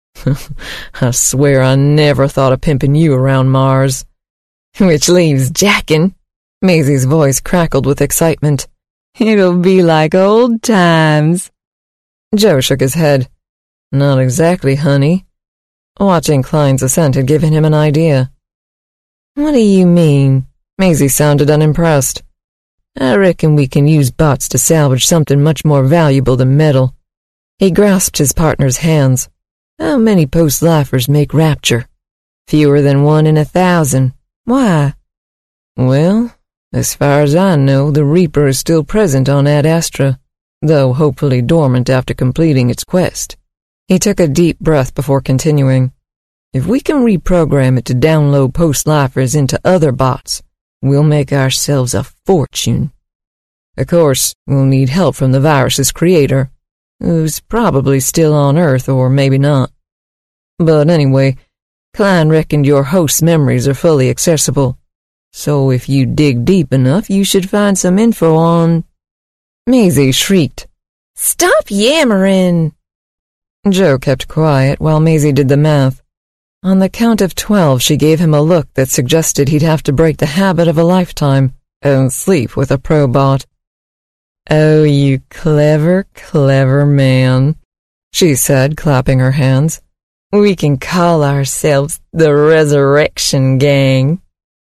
Speaker 9: I swear I never thought of pimping you around Mars. Which leaves jacking. Maisie's voice crackled with excitement. It'll be like old times. Joe shook his head. Not exactly, honey. Watching Klein's assent had given him an idea. What do you mean? Maisie sounded unimpressed. I reckon we can use bots to salvage something much more valuable than metal. He grasped his partner's hands. How many post-lifers make Rapture? Fewer than one in a thousand. Why? Well, as far as I know, the Reaper is still present on Ad Astra, though hopefully dormant after completing its quest. He took a deep breath before continuing. If we can reprogram it to download post-lifers into other bots, we'll make ourselves a fortune. Of course, we'll need help from the virus's creator, who's probably still on Earth or maybe not. But anyway, Klein reckoned your host's memories are fully accessible, so if you dig deep enough, you should find some info on... Maisie shrieked. Stop yammering! Joe kept quiet while Maisie did the math. On the count of twelve, she gave him a look that suggested he'd have to break the habit of a lifetime and sleep with a pro-bot. Oh, you clever, clever man, she said, clapping her hands. We can call ourselves the Resurrection Gang.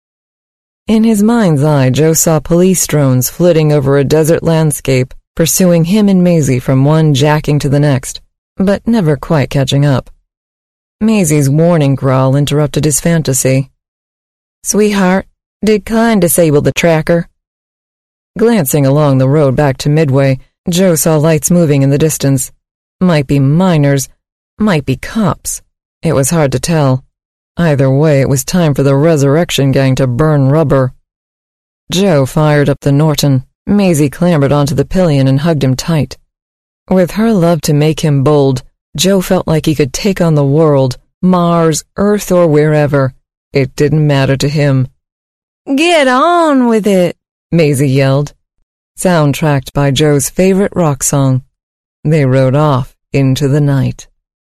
Speaker 9: In his mind's eye, Joe saw police drones flitting over a desert landscape, pursuing him and Maisie from one jacking to the next, but never quite catching up. Maisie's warning growl interrupted his fantasy. Sweetheart, did Klein disable the tracker? Glancing along the road back to Midway, Joe saw lights moving in the distance. Might be miners, might be cops. It was hard to tell. Either way, it was time for the Resurrection Gang to burn rubber. Joe fired up the Norton. Maisie clambered onto the pillion and hugged him tight. With her love to make him bold, Joe felt like he could take on the world, Mars, Earth, or wherever. It didn't matter to him. Get on with it, Maisie yelled, soundtracked by Joe's favorite rock song. They rode off into the night.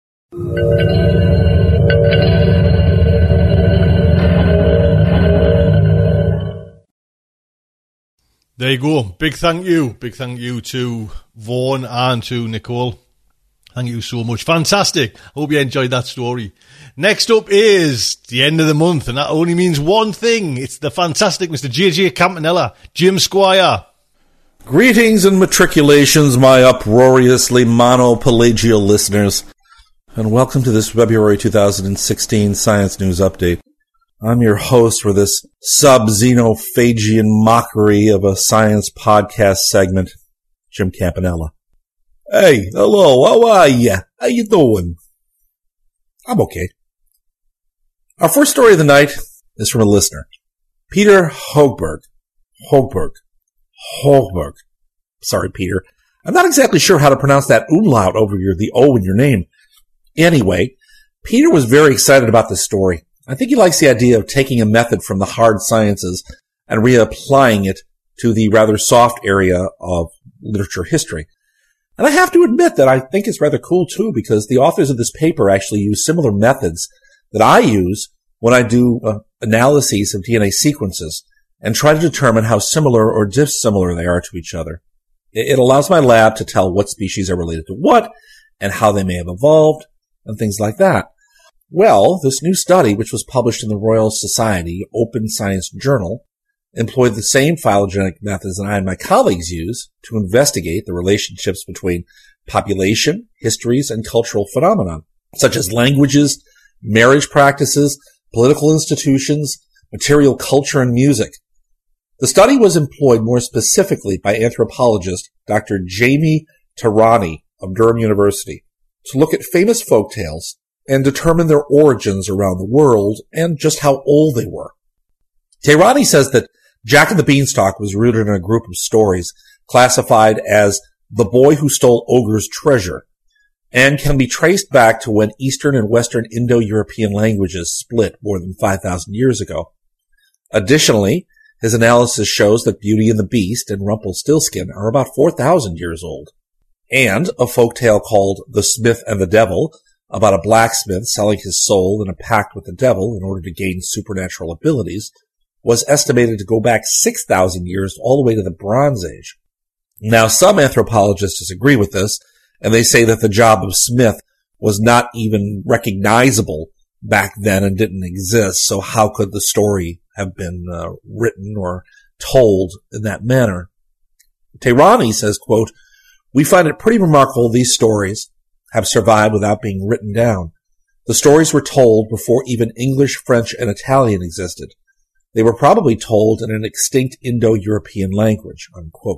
Speaker 7: There you go. Big thank you. Big thank you to Vaughan and to Nicole. Thank you so much. Fantastic. Hope you enjoyed that story. Next up is the end of the month, and that only means one thing. It's the fantastic Mister J J Campanella, Jim Squire.
Speaker 15: Greetings and matriculations, my uproariously monopelagial listeners, and welcome to this February two thousand sixteen Science News Update. I'm your host for this sub-xenophagian mockery of a science podcast segment, Jim Campanella. Hey, hello, how are ya? How you doing? I'm okay. Our first story of the night is from a listener, Peter Hogberg. Hogberg. Hogberg. Sorry, Peter. I'm not exactly sure how to pronounce that umlaut over your, the O in your name. Anyway, Peter was very excited about this story. I think he likes the idea of taking a method from the hard sciences and reapplying it to the rather soft area of literature history. And I have to admit that I think it's rather cool, too, because the authors of this paper actually use similar methods that I use when I do uh, analyses of D N A sequences and try to determine how similar or dissimilar they are to each other. It, it allows my lab to tell what species are related to what and how they may have evolved and things like that. Well, this new study, which was published in the Royal Society Open Science Journal, employed the same phylogenetic methods that I and my colleagues use to investigate the relationships between population, histories, and cultural phenomena, such as languages, marriage practices, political institutions, material culture, and music. The study was employed more specifically by anthropologist Doctor Jamie Tehrani of Durham University to look at famous folktales and determine their origins around the world and just how old they were. Tehrani says that Jack and the Beanstalk was rooted in a group of stories classified as the boy who stole Ogre's treasure and can be traced back to when Eastern and Western Indo-European languages split more than five thousand years ago. Additionally, his analysis shows that Beauty and the Beast and Rumpelstiltskin are about four thousand years old. And a folktale called The Smith and the Devil, about a blacksmith selling his soul in a pact with the devil in order to gain supernatural abilities, was estimated to go back six thousand years all the way to the Bronze Age. Now, some anthropologists disagree with this, and they say that the job of Smith was not even recognizable back then and didn't exist, so how could the story have been uh, written or told in that manner? Tehrani says, quote, "We find it pretty remarkable these stories have survived without being written down. The stories were told before even English, French, and Italian existed. They were probably told in an extinct Indo-European language," unquote.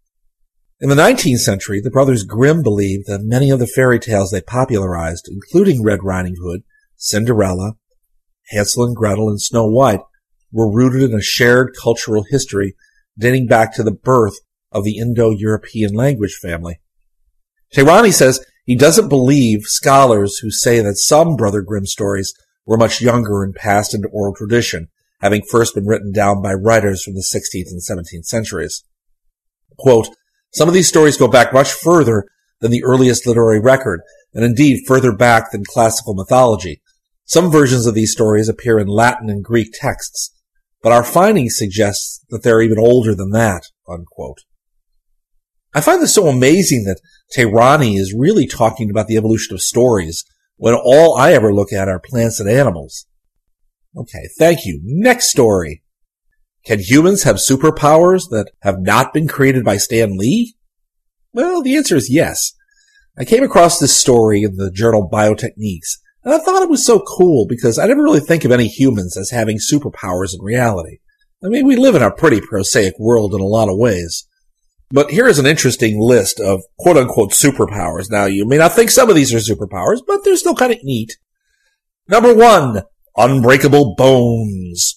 Speaker 15: In the nineteenth century, the brothers Grimm believed that many of the fairy tales they popularized, including Red Riding Hood, Cinderella, Hansel and Gretel, and Snow White, were rooted in a shared cultural history dating back to the birth of the Indo-European language family. Tehrani says he doesn't believe scholars who say that some Brother Grimm stories were much younger and passed into oral tradition, having first been written down by writers from the sixteenth and seventeenth centuries. Quote, "Some of these stories go back much further than the earliest literary record, and indeed further back than classical mythology. Some versions of these stories appear in Latin and Greek texts, but our findings suggest that they're even older than that," unquote. I find this so amazing that Tehrani is really talking about the evolution of stories when all I ever look at are plants and animals. Okay, thank you. Next story. Can humans have superpowers that have not been created by Stan Lee? Well, the answer is yes. I came across this story in the journal Biotechniques, and I thought it was so cool because I never really think of any humans as having superpowers in reality. I mean, we live in a pretty prosaic world in a lot of ways. But here is an interesting list of quote-unquote superpowers. Now, you may not think some of these are superpowers, but they're still kind of neat. Number one, unbreakable bones.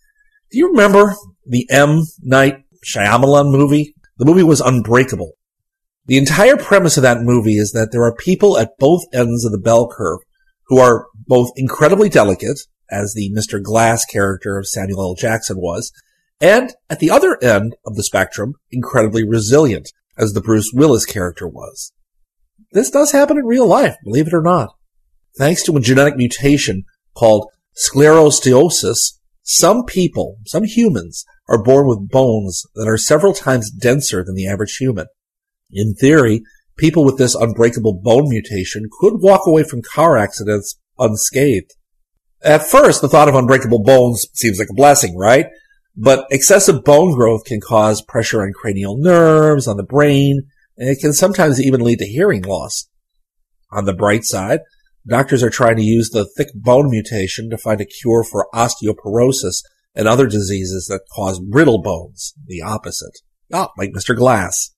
Speaker 15: Do you remember the M. Night Shyamalan movie? The movie was Unbreakable. The entire premise of that movie is that there are people at both ends of the bell curve who are both incredibly delicate, as the Mister Glass character of Samuel L. Jackson was, and at the other end of the spectrum, incredibly resilient, as the Bruce Willis character was. This does happen in real life, believe it or not. Thanks to a genetic mutation called sclerosteosis, some people, some humans, are born with bones that are several times denser than the average human. In theory, people with this unbreakable bone mutation could walk away from car accidents unscathed. At first, the thought of unbreakable bones seems like a blessing, right? But excessive bone growth can cause pressure on cranial nerves, on the brain, and it can sometimes even lead to hearing loss. On the bright side, doctors are trying to use the thick bone mutation to find a cure for osteoporosis and other diseases that cause brittle bones, the opposite. Ah, like Mister Glass.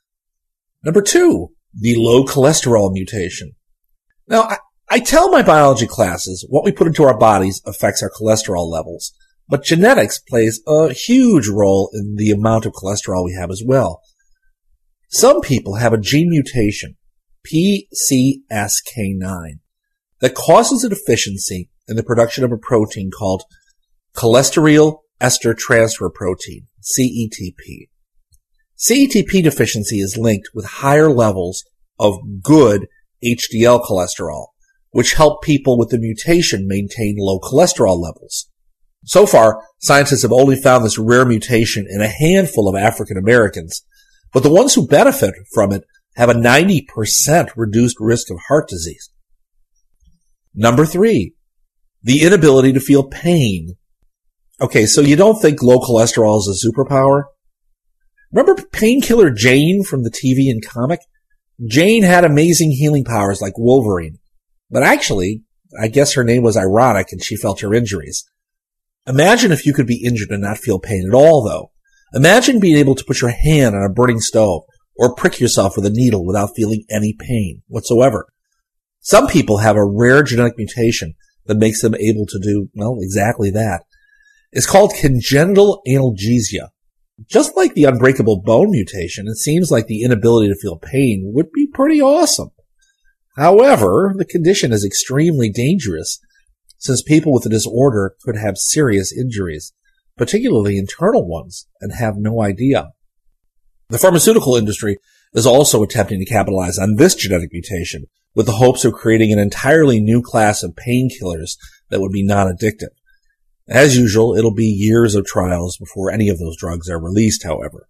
Speaker 15: Number two, the low cholesterol mutation. Now, I, I tell my biology classes what we put into our bodies affects our cholesterol levels, but genetics plays a huge role in the amount of cholesterol we have as well. Some people have a gene mutation, P C S K nine, that causes a deficiency in the production of a protein called cholesterol ester transfer protein, C E T P. C E T P deficiency is linked with higher levels of good H D L cholesterol, which help people with the mutation maintain low cholesterol levels. So far, scientists have only found this rare mutation in a handful of African Americans, but the ones who benefit from it have a ninety percent reduced risk of heart disease. Number three, The inability to feel pain. Okay, so you don't think low cholesterol is a superpower? Remember Painkiller Jane from the T V and comic? Jane had amazing healing powers like Wolverine. But actually, I guess her name was ironic and she felt her injuries. Imagine if you could be injured and not feel pain at all, though. Imagine being able to put your hand on a burning stove or prick yourself with a needle without feeling any pain whatsoever. Some people have a rare genetic mutation that makes them able to do, well, exactly that. It's called congenital analgesia. Just like the unbreakable bone mutation, it seems like the inability to feel pain would be pretty awesome. However, the condition is extremely dangerous, since people with the disorder could have serious injuries, particularly internal ones, and have no idea. The pharmaceutical industry is also attempting to capitalize on this genetic mutation with the hopes of creating an entirely new class of painkillers that would be non-addictive. As usual, it'll be years of trials before any of those drugs are released, however.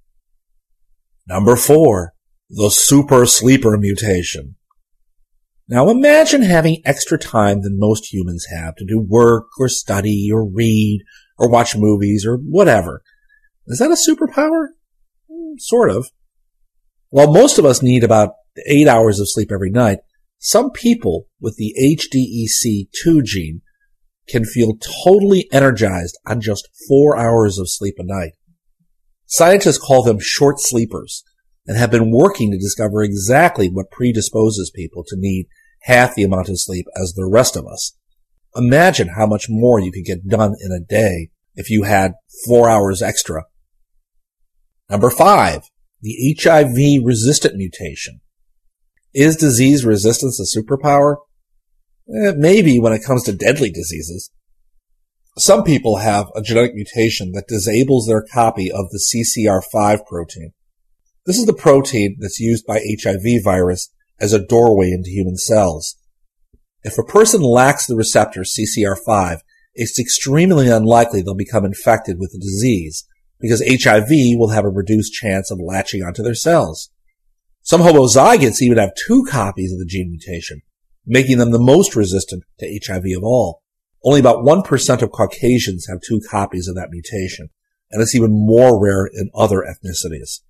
Speaker 15: Number four, the super sleeper mutation. Now imagine having extra time than most humans have to do work or study or read or watch movies or whatever. Is that a superpower? Sort of. While most of us need about eight hours of sleep every night, some people with the H D E C two gene can feel totally energized on just four hours of sleep a night. Scientists call them short sleepers and have been working to discover exactly what predisposes people to need half the amount of sleep as the rest of us. Imagine how much more you could get done in a day if you had four hours extra. Number five, the H I V-resistant mutation. Is disease resistance a superpower? Eh, maybe when it comes to deadly diseases. Some people have a genetic mutation that disables their copy of the C C R five protein. This is the protein that's used by H I V virus as a doorway into human cells. If a person lacks the receptor C C R five, it's extremely unlikely they'll become infected with the disease, because H I V will have a reduced chance of latching onto their cells. Some homozygotes even have two copies of the gene mutation, making them the most resistant to H I V of all. Only about one percent of Caucasians have two copies of that mutation, and it's even more rare in other ethnicities.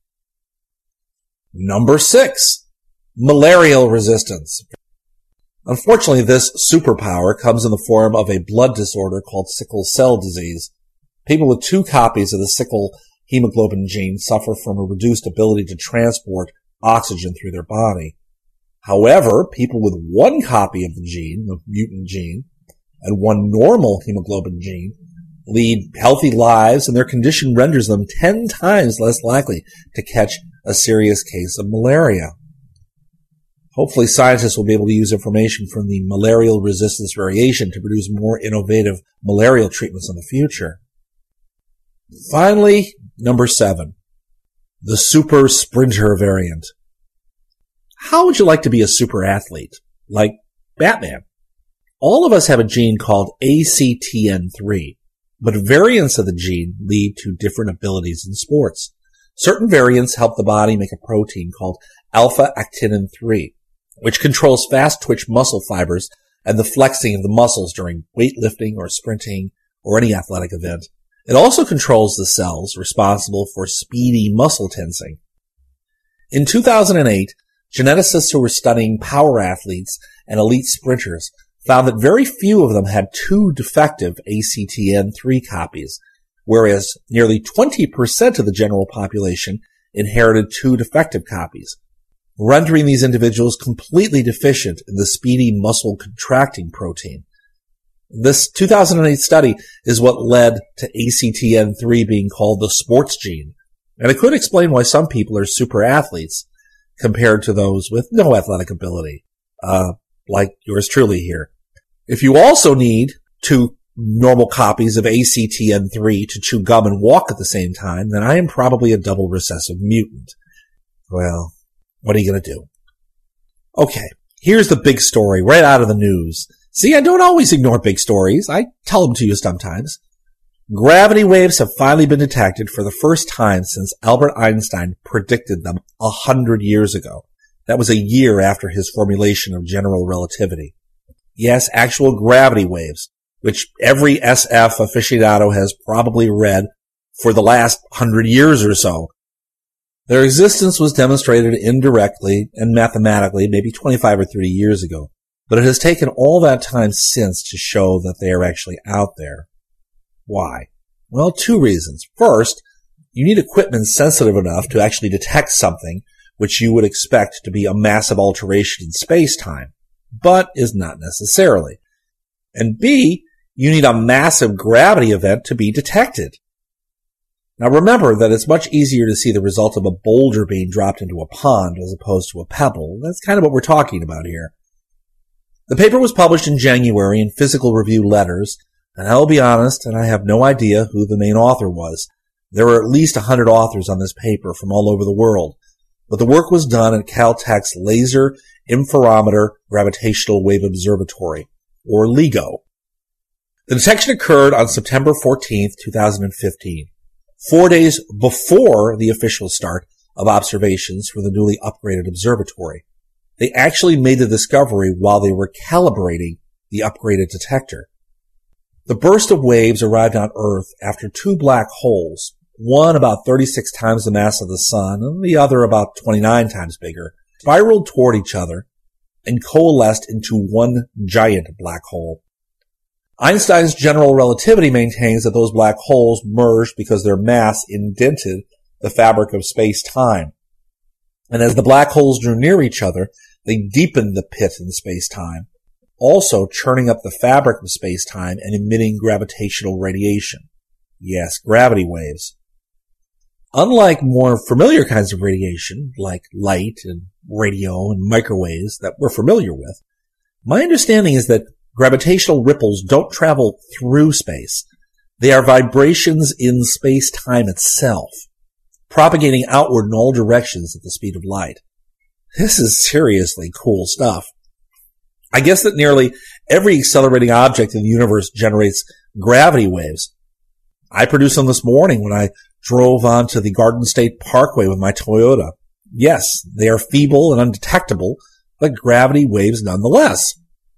Speaker 15: Number six, malarial resistance. Unfortunately, this superpower comes in the form of a blood disorder called sickle cell disease. People with two copies of the sickle hemoglobin gene suffer from a reduced ability to transport oxygen through their body. However, people with one copy of the gene, the mutant gene, and one normal hemoglobin gene lead healthy lives, and their condition renders them ten times less likely to catch a serious case of malaria. Hopefully, scientists will be able to use information from the malarial resistance variation to produce more innovative malarial treatments in the future. Finally, number seven, the super sprinter variant. How would you like to be a super athlete? Like Batman? All of us have a gene called A C T N three, but variants of the gene lead to different abilities in sports. Certain variants help the body make a protein called alpha-actinin three, which controls fast-twitch muscle fibers and the flexing of the muscles during weightlifting or sprinting or any athletic event. It also controls the cells responsible for speedy muscle tensing. In two thousand eight, geneticists who were studying power athletes and elite sprinters found that very few of them had two defective A C T N three copies, whereas nearly twenty percent of the general population inherited two defective copies, rendering these individuals completely deficient in the speedy muscle contracting protein. This two thousand eight study is what led to A C T N three being called the sports gene, and it could explain why some people are super athletes compared to those with no athletic ability, uh, like yours truly here. If you also need two normal copies of A C T N three to chew gum and walk at the same time, then I am probably a double recessive mutant. Well, what are you going to do? Okay, here's the big story right out of the news. See, I don't always ignore big stories. I tell them to you sometimes. Gravity waves have finally been detected for the first time since Albert Einstein predicted them a hundred years ago. That was a year after his formulation of general relativity. Yes, actual gravity waves, which every S F aficionado has probably read for the last hundred years or so. Their existence was demonstrated indirectly and mathematically maybe twenty-five or thirty years ago, but it has taken all that time since to show that they are actually out there. Why? Well, two reasons. First, you need equipment sensitive enough to actually detect something which you would expect to be a massive alteration in space-time, but is not necessarily. And B, you need a massive gravity event to be detected. Now remember that it's much easier to see the result of a boulder being dropped into a pond as opposed to a pebble. That's kind of what we're talking about here. The paper was published in January in Physical Review Letters, and I'll be honest, and I have no idea who the main author was. There were at least a hundred authors on this paper from all over the world, but the work was done at Caltech's Laser Interferometer Gravitational Wave Observatory, or LIGO. The detection occurred on September fourteenth, two thousand fifteen. Four days before the official start of observations for the newly upgraded observatory. They actually made the discovery while they were calibrating the upgraded detector. The burst of waves arrived on Earth after two black holes, one about thirty-six times the mass of the Sun and the other about twenty-nine times bigger, spiraled toward each other and coalesced into one giant black hole. Einstein's general relativity maintains that those black holes merged because their mass indented the fabric of space-time. And as the black holes drew near each other, they deepened the pit in space-time, also churning up the fabric of space-time and emitting gravitational radiation. Yes, gravity waves. Unlike more familiar kinds of radiation, like light and radio and microwaves that we're familiar with, my understanding is that gravitational ripples don't travel through space. They are vibrations in space-time itself, propagating outward in all directions at the speed of light. This is seriously cool stuff. I guess that nearly every accelerating object in the universe generates gravity waves. I produced them this morning when I drove onto the Garden State Parkway with my Toyota. Yes, they are feeble and undetectable, but gravity waves nonetheless.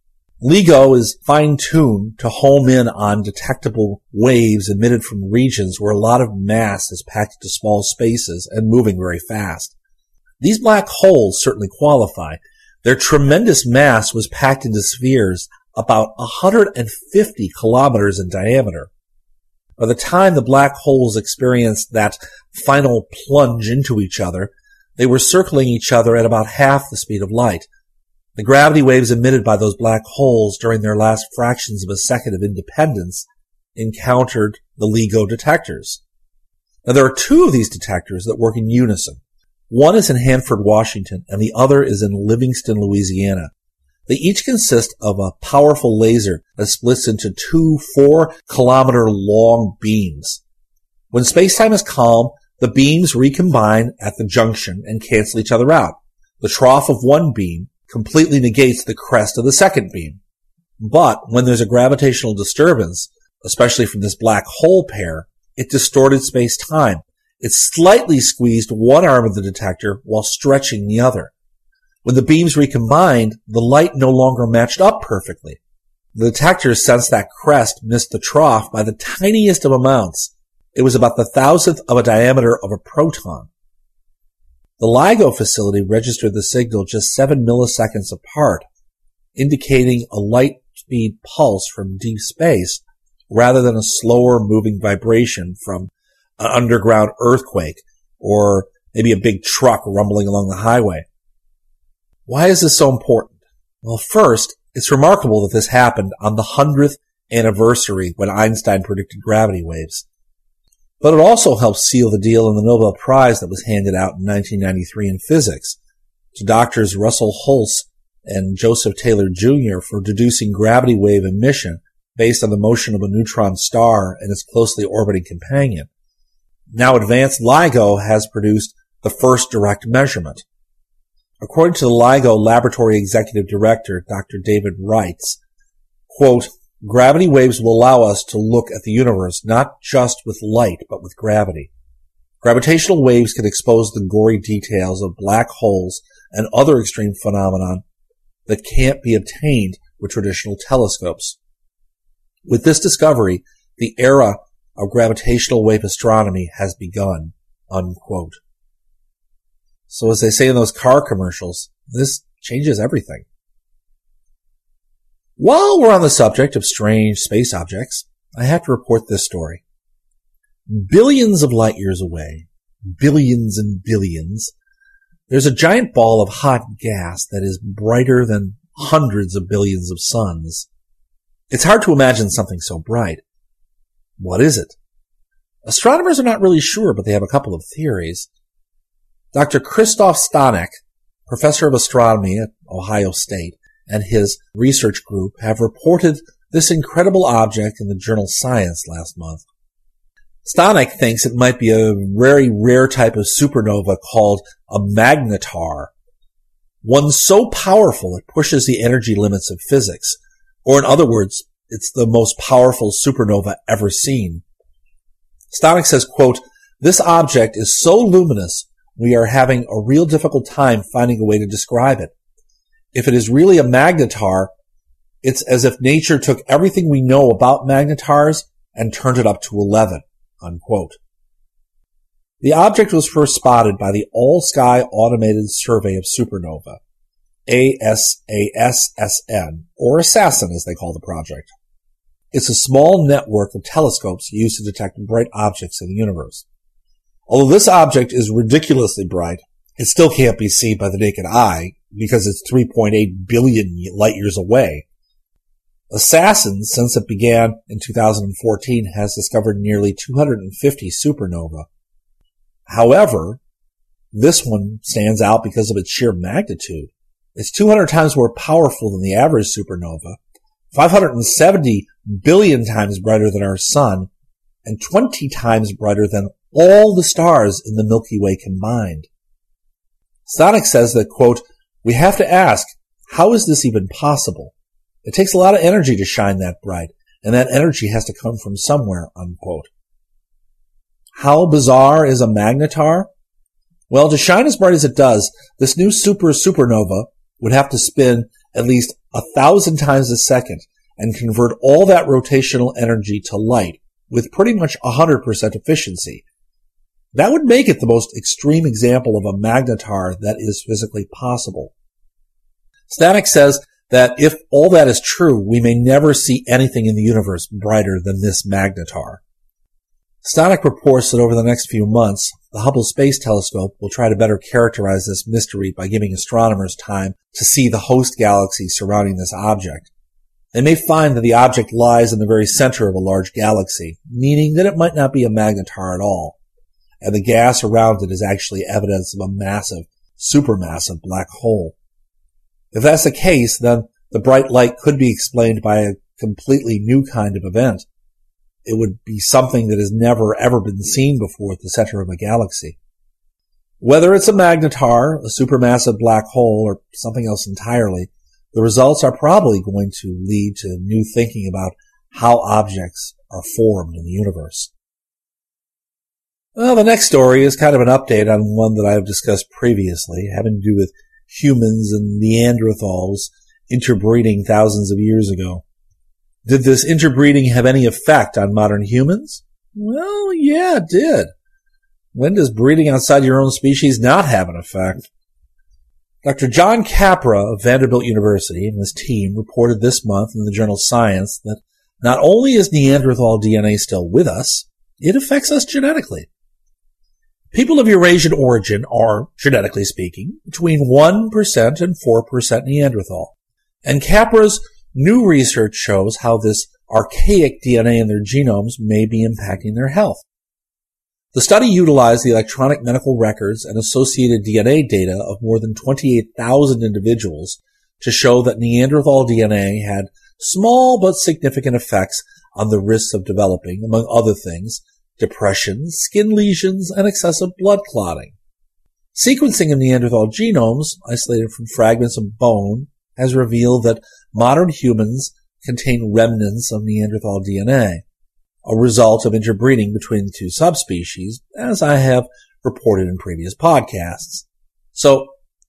Speaker 15: LIGO is fine-tuned to home in on detectable waves emitted from regions where a lot of mass is packed into small spaces and moving very fast. These black holes certainly qualify. Their tremendous mass was packed into spheres about one hundred fifty kilometers in diameter. By the time the black holes experienced that final plunge into each other, they were circling each other at about half the speed of light. The gravity waves emitted by those black holes during their last fractions of a second of independence encountered the LIGO detectors. Now, there are two of these detectors that work in unison. One is in Hanford, Washington, and the other is in Livingston, Louisiana. They each consist of a powerful laser that splits into two four-kilometer-long beams. When space-time is calm, the beams recombine at the junction and cancel each other out. The trough of one beam completely negates the crest of the second beam. But when there's a gravitational disturbance, especially from this black hole pair, it distorted space-time. It slightly squeezed one arm of the detector while stretching the other. When the beams recombined, the light no longer matched up perfectly. The detector sensed that crest missed the trough by the tiniest of amounts. It was about the thousandth of a diameter of a proton. The LIGO facility registered the signal just seven milliseconds apart, indicating a light-speed pulse from deep space rather than a slower moving vibration from an underground earthquake or maybe a big truck rumbling along the highway. Why is this so important? Well, first, it's remarkable that this happened on the hundredth anniversary when Einstein predicted gravity waves. But it also helps seal the deal in the Nobel Prize that was handed out in nineteen ninety-three in physics to doctors Russell Hulse and Joseph Taylor Junior for deducing gravity wave emission based on the motion of a neutron star and its closely orbiting companion. Now advanced LIGO has produced the first direct measurement. According to the LIGO Laboratory Executive Director, Doctor David Reitz, quote, gravity waves will allow us to look at the universe not just with light, but with gravity. Gravitational waves can expose the gory details of black holes and other extreme phenomenon that can't be obtained with traditional telescopes. With this discovery, the era of gravitational wave astronomy has begun, unquote. So as they say in those car commercials, this changes everything. While we're on the subject of strange space objects, I have to report this story. Billions of light years away, billions and billions, there's a giant ball of hot gas that is brighter than hundreds of billions of suns. It's hard to imagine something so bright. What is it? Astronomers are not really sure, but they have a couple of theories. Doctor Christoph Stanek, professor of astronomy at Ohio State, and his research group have reported this incredible object in the journal Science last month. Stanek thinks it might be a very rare type of supernova called a magnetar, one so powerful it pushes the energy limits of physics, or in other words, it's the most powerful supernova ever seen. Stanek says, quote, "This object is so luminous we are having a real difficult time finding a way to describe it. If it is really a magnetar, it's as if nature took everything we know about magnetars and turned it up to eleven, unquote. The object was first spotted by the All-Sky Automated Survey of Supernova, A S A S S N, or ASSASSIN as they call the project. It's a small network of telescopes used to detect bright objects in the universe. Although this object is ridiculously bright, it still can't be seen by the naked eye because it's three point eight billion light years away. ASSASSIN, since it began in two thousand fourteen, has discovered nearly two hundred fifty supernovae. However, this one stands out because of its sheer magnitude. It's two hundred times more powerful than the average supernova, five hundred seventy billion times brighter than our sun, and twenty times brighter than all the stars in the Milky Way combined. Stanek says that, quote, "We have to ask, how is this even possible? It takes a lot of energy to shine that bright, and that energy has to come from somewhere," unquote. How bizarre is a magnetar? Well, to shine as bright as it does, this new super supernova would have to spin at least a thousand times a second and convert all that rotational energy to light with pretty much one hundred percent efficiency. That would make it the most extreme example of a magnetar that is physically possible. Stanek says that if all that is true, we may never see anything in the universe brighter than this magnetar. Stanek reports that over the next few months, the Hubble Space Telescope will try to better characterize this mystery by giving astronomers time to see the host galaxy surrounding this object. They may find that the object lies in the very center of a large galaxy, meaning that it might not be a magnetar at all, and the gas around it is actually evidence of a massive, supermassive black hole. If that's the case, then the bright light could be explained by a completely new kind of event. It would be something that has never ever been seen before at the center of a galaxy. Whether it's a magnetar, a supermassive black hole, or something else entirely, the results are probably going to lead to new thinking about how objects are formed in the universe. Well, the next story is kind of an update on one that I've discussed previously, having to do with humans and Neanderthals interbreeding thousands of years ago. Did this interbreeding have any effect on modern humans? Well, yeah, it did. When does breeding outside your own species not have an effect? Doctor John Capra of Vanderbilt University and his team reported this month in the journal Science that not only is Neanderthal D N A still with us, it affects us genetically. People of Eurasian origin are, genetically speaking, between one percent and four percent Neanderthal. And Capra's new research shows how this archaic D N A in their genomes may be impacting their health. The study utilized the electronic medical records and associated D N A data of more than twenty-eight thousand individuals to show that Neanderthal D N A had small but significant effects on the risks of developing, among other things, depression, skin lesions, and excessive blood clotting. Sequencing of Neanderthal genomes, isolated from fragments of bone, has revealed that modern humans contain remnants of Neanderthal D N A, a result of interbreeding between the two subspecies, as I have reported in previous podcasts. So,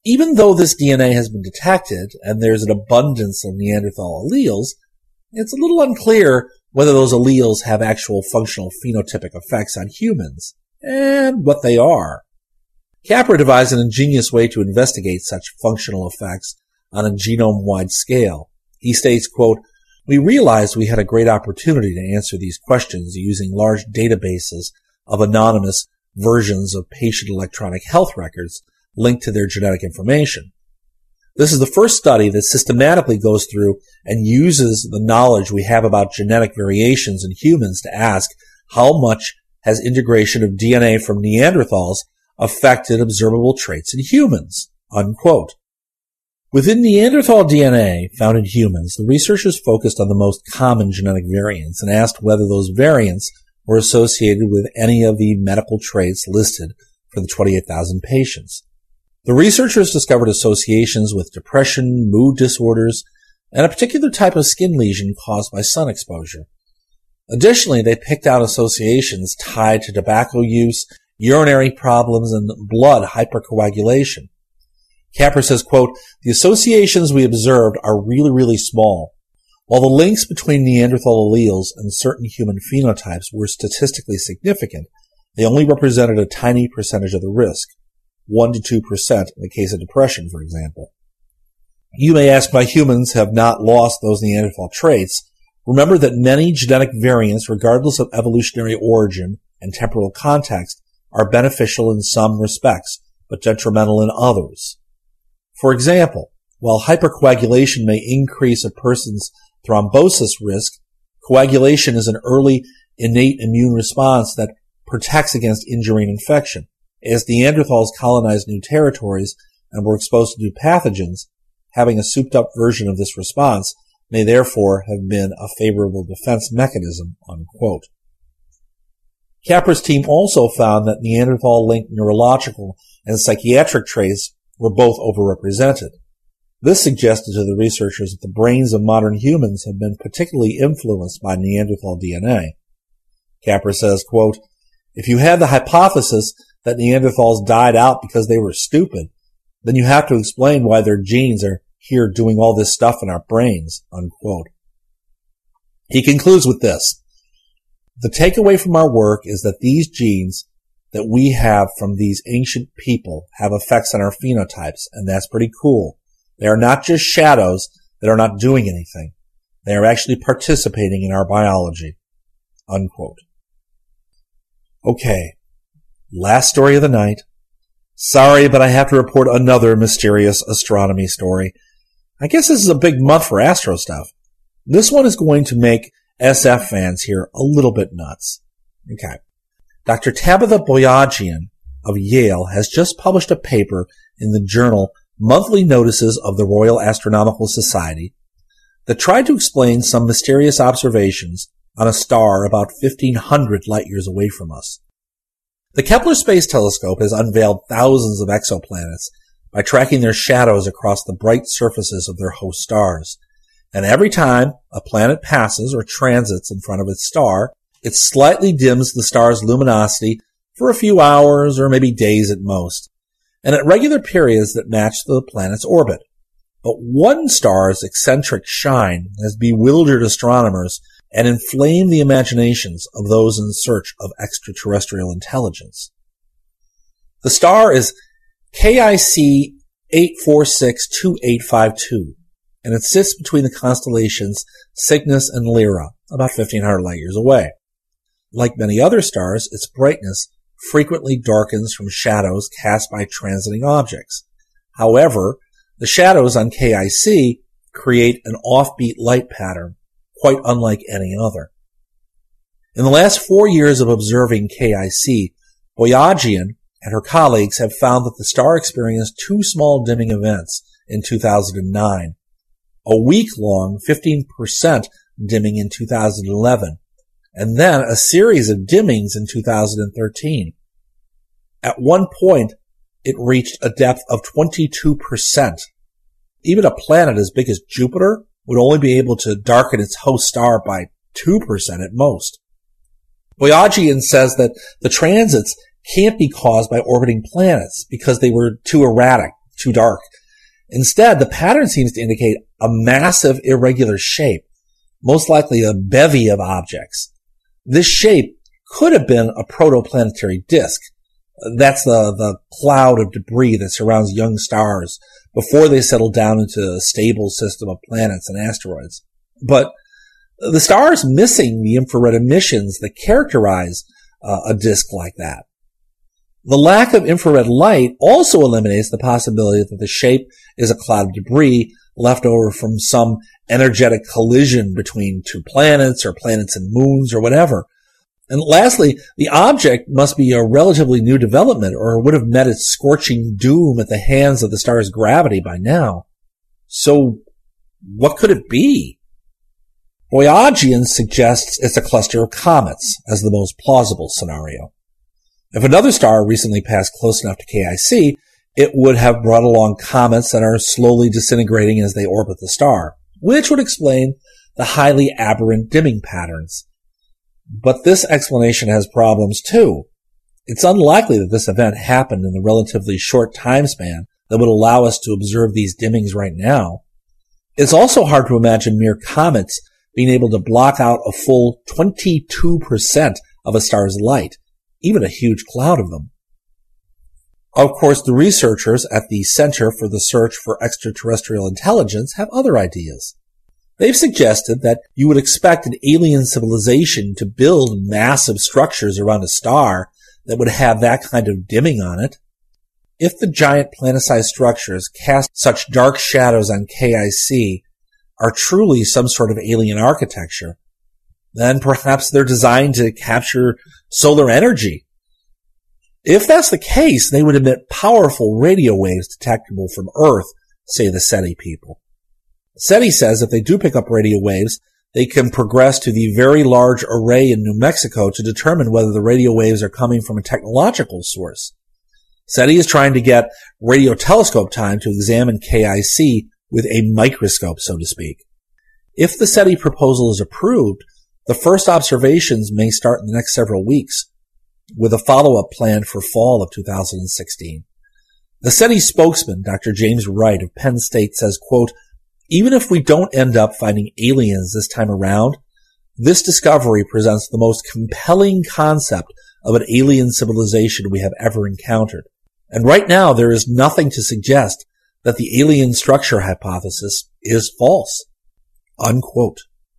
Speaker 15: Even though this D N A has been detected and there's an abundance of Neanderthal alleles, it's a little unclear whether those alleles have actual functional phenotypic effects on humans, and what they are. Capra devised an ingenious way to investigate such functional effects on a genome-wide scale. He states, quote, "We realized we had a great opportunity to answer these questions using large databases of anonymous versions of patient electronic health records linked to their genetic information. This is the first study that systematically goes through and uses the knowledge we have about genetic variations in humans to ask how much has integration of D N A from Neanderthals affected observable traits in humans," unquote. Within Neanderthal D N A found in humans, the researchers focused on the most common genetic variants and asked whether those variants were associated with any of the medical traits listed for the twenty-eight thousand patients. The researchers discovered associations with depression, mood disorders, and a particular type of skin lesion caused by sun exposure. Additionally, they picked out associations tied to tobacco use, urinary problems, and blood hypercoagulation. Capra says, quote, "The associations we observed are really, really small. While the links between Neanderthal alleles and certain human phenotypes were statistically significant, they only represented a tiny percentage of the risk. one to two percent in the case of depression, for example. You may ask why humans have not lost those Neanderthal traits. Remember that many genetic variants, regardless of evolutionary origin and temporal context, are beneficial in some respects, but detrimental in others. For example, while hypercoagulation may increase a person's thrombosis risk, coagulation is an early innate immune response that protects against injury and infection. As Neanderthals colonized new territories and were exposed to new pathogens, having a souped-up version of this response may therefore have been a favorable defense mechanism, unquote. Capra's team also found that Neanderthal-linked neurological and psychiatric traits were both overrepresented. This suggested to the researchers that the brains of modern humans have been particularly influenced by Neanderthal D N A. Capra says, quote, "If you have the hypothesis that Neanderthals died out because they were stupid, then you have to explain why their genes are here doing all this stuff in our brains," unquote. He concludes with this: "The takeaway from our work is that these genes that we have from these ancient people have effects on our phenotypes, and that's pretty cool. They are not just shadows that are not doing anything. They are actually participating in our biology," unquote. Okay. Last story of the night. Sorry, but I have to report another mysterious astronomy story. I guess this is a big month for astro stuff. This one is going to make S F fans here a little bit nuts. Okay. Doctor Tabitha Boyajian of Yale has just published a paper in the journal Monthly Notices of the Royal Astronomical Society that tried to explain some mysterious observations on a star about fifteen hundred light years away from us. The Kepler Space Telescope has unveiled thousands of exoplanets by tracking their shadows across the bright surfaces of their host stars. And every time a planet passes or transits in front of its star, it slightly dims the star's luminosity for a few hours or maybe days at most, and at regular periods that match the planet's orbit. But one star's eccentric shine has bewildered astronomers and inflamed the imaginations of those in search of extraterrestrial intelligence. The star is K I C eight four six two eight five two, and it sits between the constellations Cygnus and Lyra, about fifteen hundred light years away. Like many other stars, its brightness frequently darkens from shadows cast by transiting objects. However, the shadows on K I C create an offbeat light pattern, quite unlike any other. In the last four years of observing K I C, Boyajian and her colleagues have found that the star experienced two small dimming events in two thousand nine, a week-long fifteen percent dimming in two thousand eleven, and then a series of dimmings in two thousand thirteen. At one point, it reached a depth of twenty-two percent. Even a planet as big as Jupiter would only be able to darken its host star by two percent at most. Boyajian says that the transits can't be caused by orbiting planets because they were too erratic, too dark. Instead, the pattern seems to indicate a massive irregular shape, most likely a bevy of objects. This shape could have been a protoplanetary disk. That's the, the cloud of debris that surrounds young stars before they settle down into a stable system of planets and asteroids. But the star is missing the infrared emissions that characterize uh, a disk like that. The lack of infrared light also eliminates the possibility that the shape is a cloud of debris left over from some energetic collision between two planets or planets and moons or whatever. And lastly, the object must be a relatively new development or would have met its scorching doom at the hands of the star's gravity by now. So, what could it be? Voyagian suggests it's a cluster of comets as the most plausible scenario. If another star recently passed close enough to K I C, it would have brought along comets that are slowly disintegrating as they orbit the star, which would explain the highly aberrant dimming patterns. But this explanation has problems too. It's unlikely that this event happened in the relatively short time span that would allow us to observe these dimmings right now. It's also hard to imagine mere comets being able to block out a full twenty-two percent of a star's light, even a huge cloud of them. Of course, the researchers at the Center for the Search for Extraterrestrial Intelligence have other ideas. They've suggested that you would expect an alien civilization to build massive structures around a star that would have that kind of dimming on it. If the giant planet-sized structures cast such dark shadows on K I C are truly some sort of alien architecture, then perhaps they're designed to capture solar energy. If that's the case, they would emit powerful radio waves detectable from Earth, say the SETI people. SETI says if they do pick up radio waves, they can progress to the Very Large Array in New Mexico to determine whether the radio waves are coming from a technological source. SETI is trying to get radio telescope time to examine K I C with a microscope, so to speak. If the SETI proposal is approved, the first observations may start in the next several weeks, with a follow-up planned for fall of two thousand sixteen. The SETI spokesman, Doctor James Wright of Penn State, says, quote, "Even if we don't end up finding aliens this time around, this discovery presents the most compelling concept of an alien civilization we have ever encountered. And right now there is nothing to suggest that the alien structure hypothesis is false." Unquote.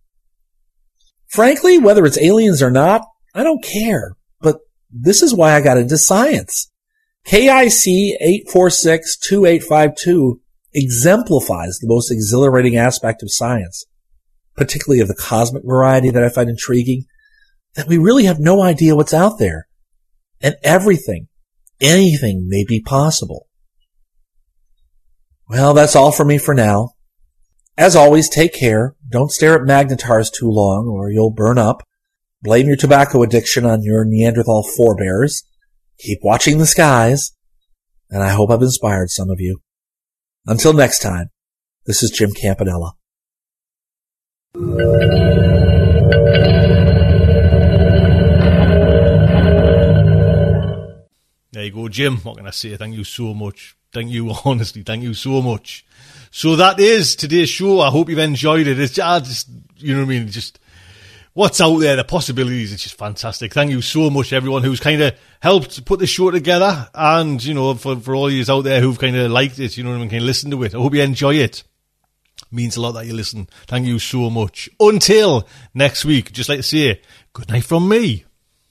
Speaker 15: Frankly, whether it's aliens or not, I don't care. But this is why I got into science. K I C eight four six two eight five two exemplifies the most exhilarating aspect of science, particularly of the cosmic variety that I find intriguing, that we really have no idea what's out there. And everything, anything may be possible. Well, that's all for me for now. As always, take care. Don't stare at magnetars too long or you'll burn up. Blame your tobacco addiction on your Neanderthal forebears. Keep watching the skies. And I hope I've inspired some of you. Until next time, this is Jim Campanella.
Speaker 7: There you go, Jim. What can I say? Thank you so much. Thank you, honestly. Thank you so much. So that is today's show. I hope you've enjoyed it. It's I just, you know what I mean? Just what's out there, the possibilities. It's just fantastic. Thank you so much, everyone who's kind of helped put the show together, and you know, for for all you out there who've kind of liked it, you know what I mean, kind of listen to it. I hope you enjoy it. It means a lot that you listen. Thank you so much. Until next week, just like to say good night from me.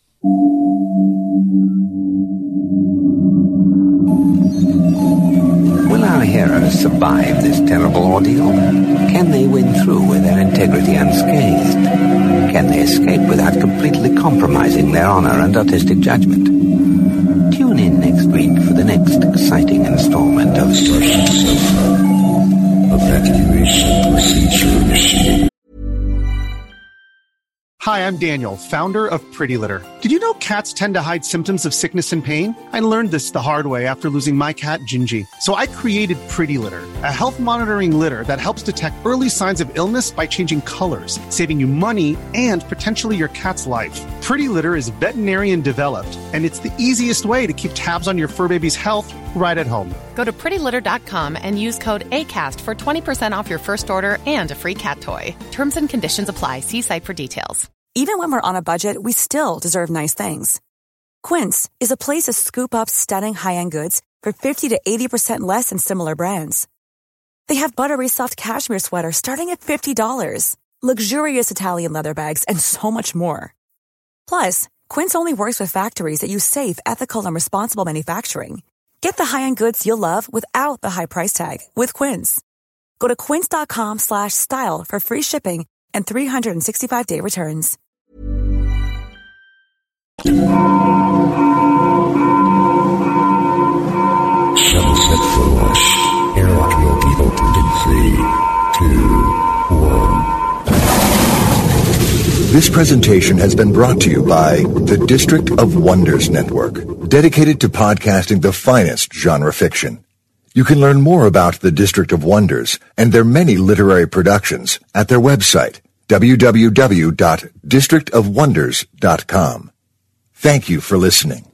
Speaker 16: Will our heroes survive this terrible ordeal? Can they win through with their integrity unscathed? Can they escape without completely compromising their honor and artistic judgment? Tune in next week for the next exciting installment of Starship Sofa. Evacuation procedure initiated.
Speaker 10: Hi, I'm Daniel, founder of Pretty Litter. Did you know cats tend to hide symptoms of sickness and pain? I learned this the hard way after losing my cat, Gingy. So I created Pretty Litter, a health monitoring litter that helps detect early signs of illness by changing colors, saving you money and potentially your cat's life. Pretty Litter is veterinarian developed, and it's the easiest way to keep tabs on your fur baby's health right at home.
Speaker 11: Go to pretty litter dot com and use code ACAST for twenty percent off your first order and a free cat toy. Terms and conditions apply. See site for details.
Speaker 13: Even when we're on a budget, we still deserve nice things. Quince is a place to scoop up stunning high-end goods for fifty to eighty percent less than similar brands. They have buttery soft cashmere sweaters starting at fifty dollars, luxurious Italian leather bags, and so much more. Plus, Quince only works with factories that use safe, ethical, and responsible manufacturing. Get the high-end goods you'll love without the high price tag with Quince. Go to quince dot com slash style for free shipping and three sixty-five day returns.
Speaker 6: Shuttle set for launch. Airlock will be opened in three, two, one. This presentation has been brought to you by the District of Wonders Network, dedicated to podcasting the finest genre fiction. You can learn more about the District of Wonders and their many literary productions at their website, w w w dot district of wonders dot com. Thank you for listening.